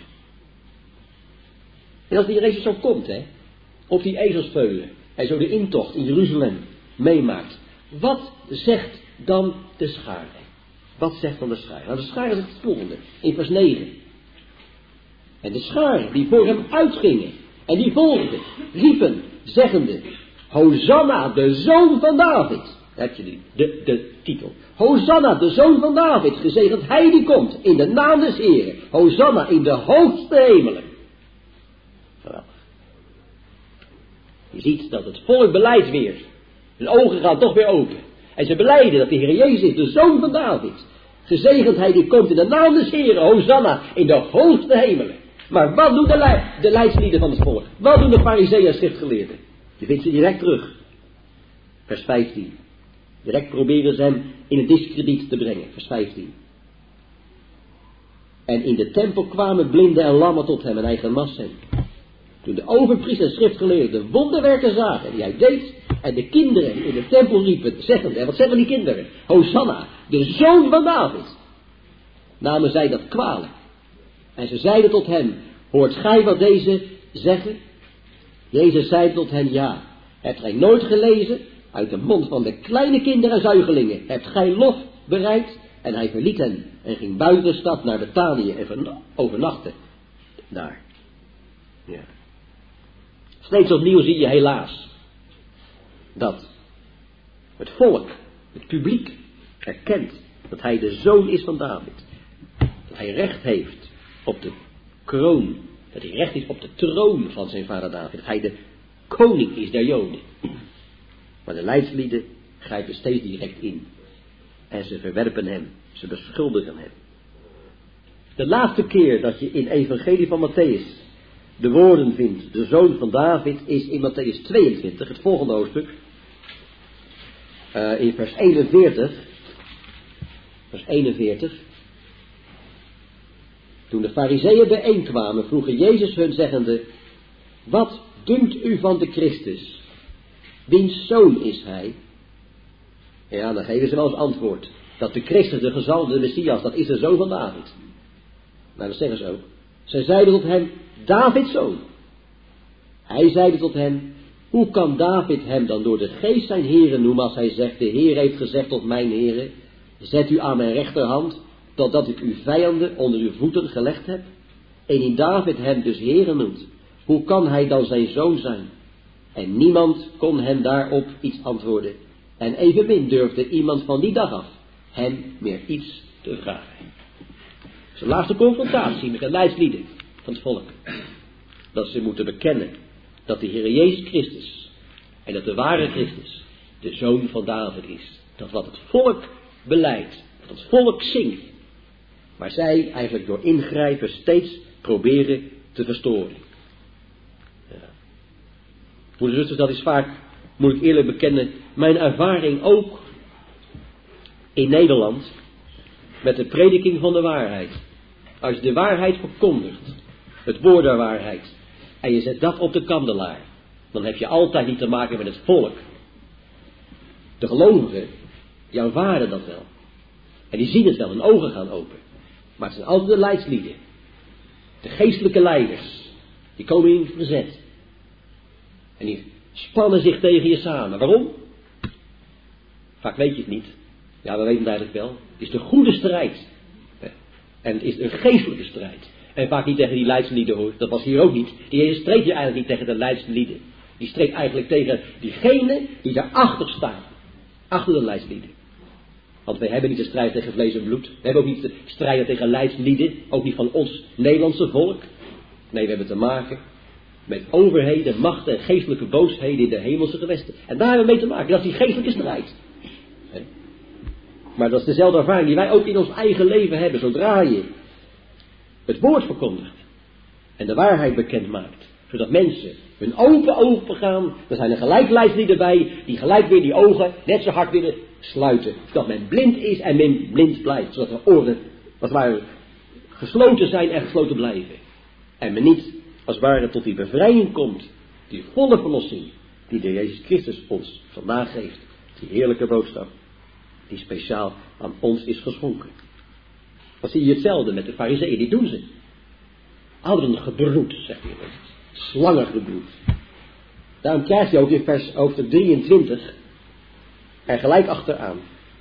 A: En als die Jezus zo komt, hè, op die ezelsveulen, hij zo de intocht in Jeruzalem meemaakt, wat zegt dan de schare? Wat zegt dan de schare? Nou, de schare zegt het volgende, in vers negen. En de scharen die voor hem uitgingen en die volgden, riepen, zeggende: Hosanna, de zoon van David. Daar heb je die, de, de titel. Hosanna, de zoon van David, gezegend hij die komt, in de naam des Heren. Hosanna in de hoogste hemelen. Geweldig. Je ziet dat het volk beleidt weer. Hun ogen gaan toch weer open. En ze belijden dat de Heer Jezus is, de zoon van David. Gezegend hij die komt in de naam des Heren. Hosanna in de hoogste hemelen. Maar wat doen de, le- de leidslieden van het volk? Wat doen de farizeeën en schriftgeleerden? Je vindt ze direct terug. Vers vijftien. Direct proberen ze hem in het diskrediet te brengen. Vers vijftien. En in de tempel kwamen blinden en lammen tot hem en hij genas hen. Toen de overpriester en schriftgeleerden wonderwerken zagen die hij deed, en de kinderen in de tempel riepen, zeggende, en wat zeggen die kinderen? Hosanna, de zoon van David. Namen zij dat kwalijk. En ze zeiden tot hem: Hoort gij wat deze zeggen? Jezus zei tot hen: Ja. Hebt gij nooit gelezen? Uit de mond van de kleine kinderen en zuigelingen hebt gij lof bereid? En hij verliet hen en ging buiten de stad naar Betanië en overnachtte daar. Ja. Steeds opnieuw zie je helaas dat het volk, het publiek, erkent dat hij de zoon is van David. Dat hij recht heeft op de kroon, dat hij recht is op de troon van zijn vader David. Dat hij de koning is der Joden. Maar de leidslieden grijpen steeds direct in. En ze verwerpen hem, ze beschuldigen hem. De laatste keer dat je in evangelie van Matthäus de woorden vindt, de zoon van David, is in Mattheüs tweeëntwintig, het volgende hoofdstuk, uh, in vers eenenveertig, vers eenenveertig, toen de farizeeën bijeenkwamen, vroegen Jezus hun zeggende, wat dunkt u van de Christus? Wiens zoon is hij? Ja, dan geven ze wel als antwoord, dat de Christus, de gezalfde, de Messias, dat is de zoon van David. Nou, dat zeggen ze ook. Zij zeiden tot hem, Davids zoon. Hij zeide tot hen, hoe kan David hem dan door de geest zijn heren noemen, als hij zegt, de Heer heeft gezegd tot mijn heren, zet u aan mijn rechterhand, totdat ik uw vijanden onder uw voeten gelegd heb? En in David hem dus heren noemt, hoe kan hij dan zijn zoon zijn? En niemand kon hem daarop iets antwoorden. En evenmin durfde iemand van die dag af hem meer iets te vragen. Dat is de laatste confrontatie met de leidslieden van het volk. Dat ze moeten bekennen dat de Heer Jezus Christus en dat de ware Christus de zoon van David is. Dat wat het volk beleidt, wat het volk zingt, maar zij eigenlijk door ingrijpen steeds proberen te verstoren. Ja. Moeders en zusters, dat is vaak, moet ik eerlijk bekennen, mijn ervaring ook in Nederland met de prediking van de waarheid. Als je de waarheid verkondigt, het woord der waarheid, en je zet dat op de kandelaar, dan heb je altijd niet te maken met het volk. De gelovigen, die aanvaarden dat wel. En die zien het wel, hun ogen gaan open. Maar het zijn altijd de leidslieden. De geestelijke leiders. Die komen in verzet. En die spannen zich tegen je samen. Waarom? Vaak weet je het niet. Ja, we weten het eigenlijk wel. Het is de goede strijd. En het is een geestelijke strijd. En vaak niet tegen die leidslieden hoor. Dat was hier ook niet. Die Jezus streed je eigenlijk niet tegen de leidslieden. Die streed eigenlijk tegen diegenen die daarachter staan. Achter de leidslieden. Want wij hebben niet de strijd tegen vlees en bloed. We hebben ook niet de strijd tegen leidslieden. Ook niet van ons Nederlandse volk. Nee, we hebben te maken met overheden, machten en geestelijke boosheden in de hemelse gewesten. En daar hebben we mee te maken. Dat is die geestelijke strijd. Maar dat is dezelfde ervaring die wij ook in ons eigen leven hebben. Zodra je het woord verkondigt en de waarheid bekend maakt, zodat mensen hun open ogen gaan, dan zijn er gelijk leidslieden bij die gelijk weer die ogen net zo hard willen sluiten. Zodat men blind is en men blind blijft. Zodat de oren als het ware gesloten zijn en gesloten blijven. En men niet als het ware tot die bevrijding komt, die volle verlossing die de Jezus Christus ons vandaag geeft. Die heerlijke boodschap die speciaal aan ons is geschonken. Dan zie je hetzelfde met de farizeeën, die doen ze. Ouderen gebroed, zegt hij. Slangen gebroed. Daarom krijgt hij ook in vers hoofdstuk drieëntwintig er gelijk achteraan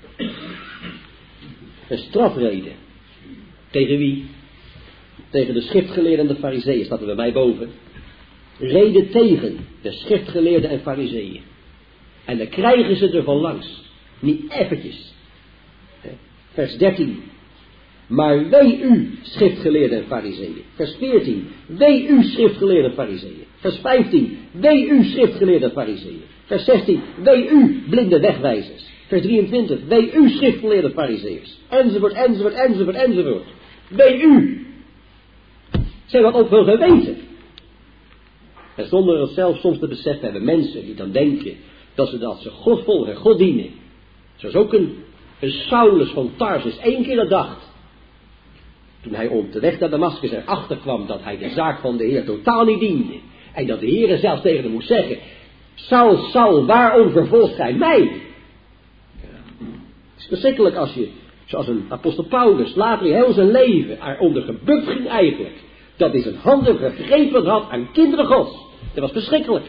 A: een strafrede. Tegen wie? Tegen de schriftgeleerden en de farizeeën, staat er bij mij boven. Reden tegen de schriftgeleerden en farizeeën. En dan krijgen ze er van langs. Niet eventjes. Vers dertien. Maar wee u, schriftgeleerden en farizeeën. Vers veertien. Wee u, schriftgeleerden en farizeeën. Vers vijftien. Wee u, schriftgeleerden en farizeeën. Vers zestien. Wee u, blinde wegwijzers. Vers drieëntwintig. Wee u, schriftgeleerden en farizeeërs. Enzovoort, enzovoort, enzovoort, enzovoort. Wee u. Ze hebben wat op hun geweten. En zonder het zelf soms te beseffen hebben mensen die dan denken dat ze dat ze God volgen, God dienen. Zoals ook een, een Saulus van Tarsus één keer dat dacht. Toen hij op de weg naar Damascus erachter kwam dat hij de zaak van de Heer totaal niet diende. En dat de Heer zelfs tegen hem moest zeggen: Saul, Saul, waarom vervolgt gij mij? Ja. Het is verschrikkelijk als je, zoals een apostel Paulus, later in heel zijn leven eronder gebukt ging eigenlijk. Dat is een handen gegrepen had aan kinderen Gods. Dat was verschrikkelijk.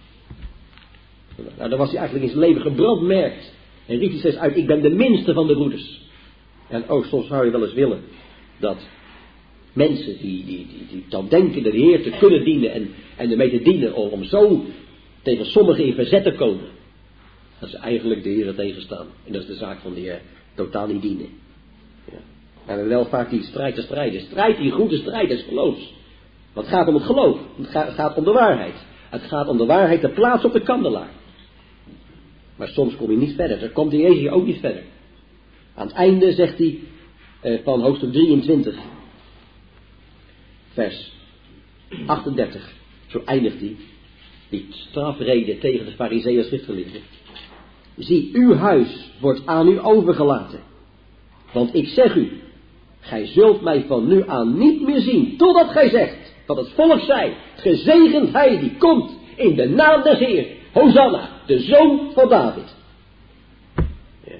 A: Nou, dan was hij eigenlijk in zijn leven gebrandmerkt. En riep hij steeds uit: ik ben de minste van de broeders. En ook soms zou je wel eens willen dat mensen die, die, die, die dan denken de Heer te kunnen dienen en, en ermee te dienen om, om zo tegen sommigen in verzet te komen, dat ze eigenlijk de Heer tegenstaan. En dat is de zaak van de Heer totaal niet dienen. Ja. En we hebben wel vaak die strijd te strijden. Strijd, die goede strijd des geloofs. Want het gaat om het geloof. Het gaat, gaat om de waarheid. Het gaat om de waarheid te plaatsen op de kandelaar. Maar soms kom je niet verder. Dan komt de Jezus hier ook niet verder. Aan het einde zegt hij uh, van hoofdstuk drieëntwintig. Vers achtendertig, zo eindigt hij, die strafrede tegen de Farizeeën en schriftgeleerden. Zie, uw huis wordt aan u overgelaten. Want ik zeg u, gij zult mij van nu aan niet meer zien, totdat gij zegt, dat het volk zij, gezegend hij die komt in de naam des Heer, Hosanna, de zoon van David. Ja.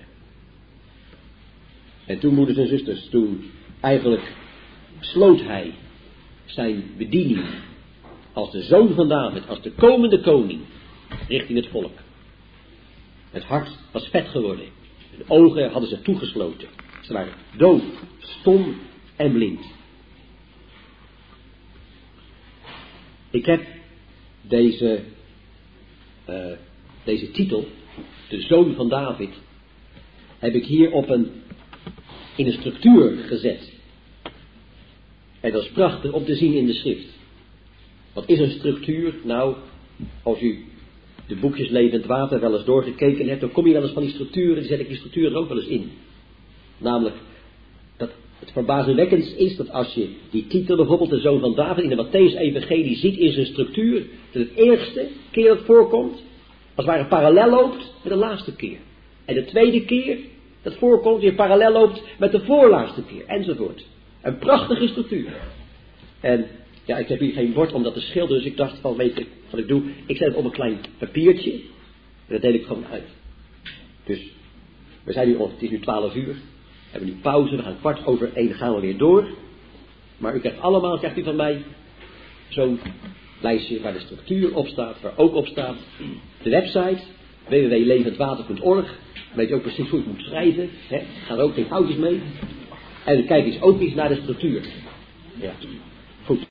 A: En toen, moeders en zusters, toen eigenlijk sloot hij zijn bediening als de zoon van David, als de komende koning, richting het volk. Het hart was vet geworden. De ogen hadden ze toegesloten. Ze waren doof, stom en blind. Ik heb deze, uh, deze titel, de zoon van David, heb ik hier op een, in een structuur gezet. En dat is prachtig om te zien in de schrift. Wat is een structuur? Nou, als u de boekjes Levend Water wel eens doorgekeken hebt, dan kom je wel eens van die structuren, die zet ik die structuren er ook wel eens in. Namelijk, dat het verbazingwekkend is dat als je die titel bijvoorbeeld de zoon van David in de Mattheüs-evangelie ziet in zijn structuur, dat het eerste keer dat voorkomt, als het ware parallel loopt met de laatste keer. En de tweede keer dat voorkomt, weer parallel loopt met de voorlaatste keer, enzovoort. Een prachtige structuur. En ja, ik heb hier geen bord om dat te schilderen, dus ik dacht van, weet je wat ik doe? Ik zet het op een klein papiertje, en dat deel ik gewoon uit. Dus, we zijn nu, het is nu twaalf uur, we hebben nu pauze, we gaan kwart over één gaan we weer door. Maar u krijgt allemaal, krijgt u van mij, zo'n lijstje waar de structuur op staat, waar ook op staat de website, w w w punt levendwater punt org. Weet je ook precies hoe je het moet schrijven, hè? Gaan er ook geen foutjes mee. En kijk eens ook eens naar de structuur. Ja.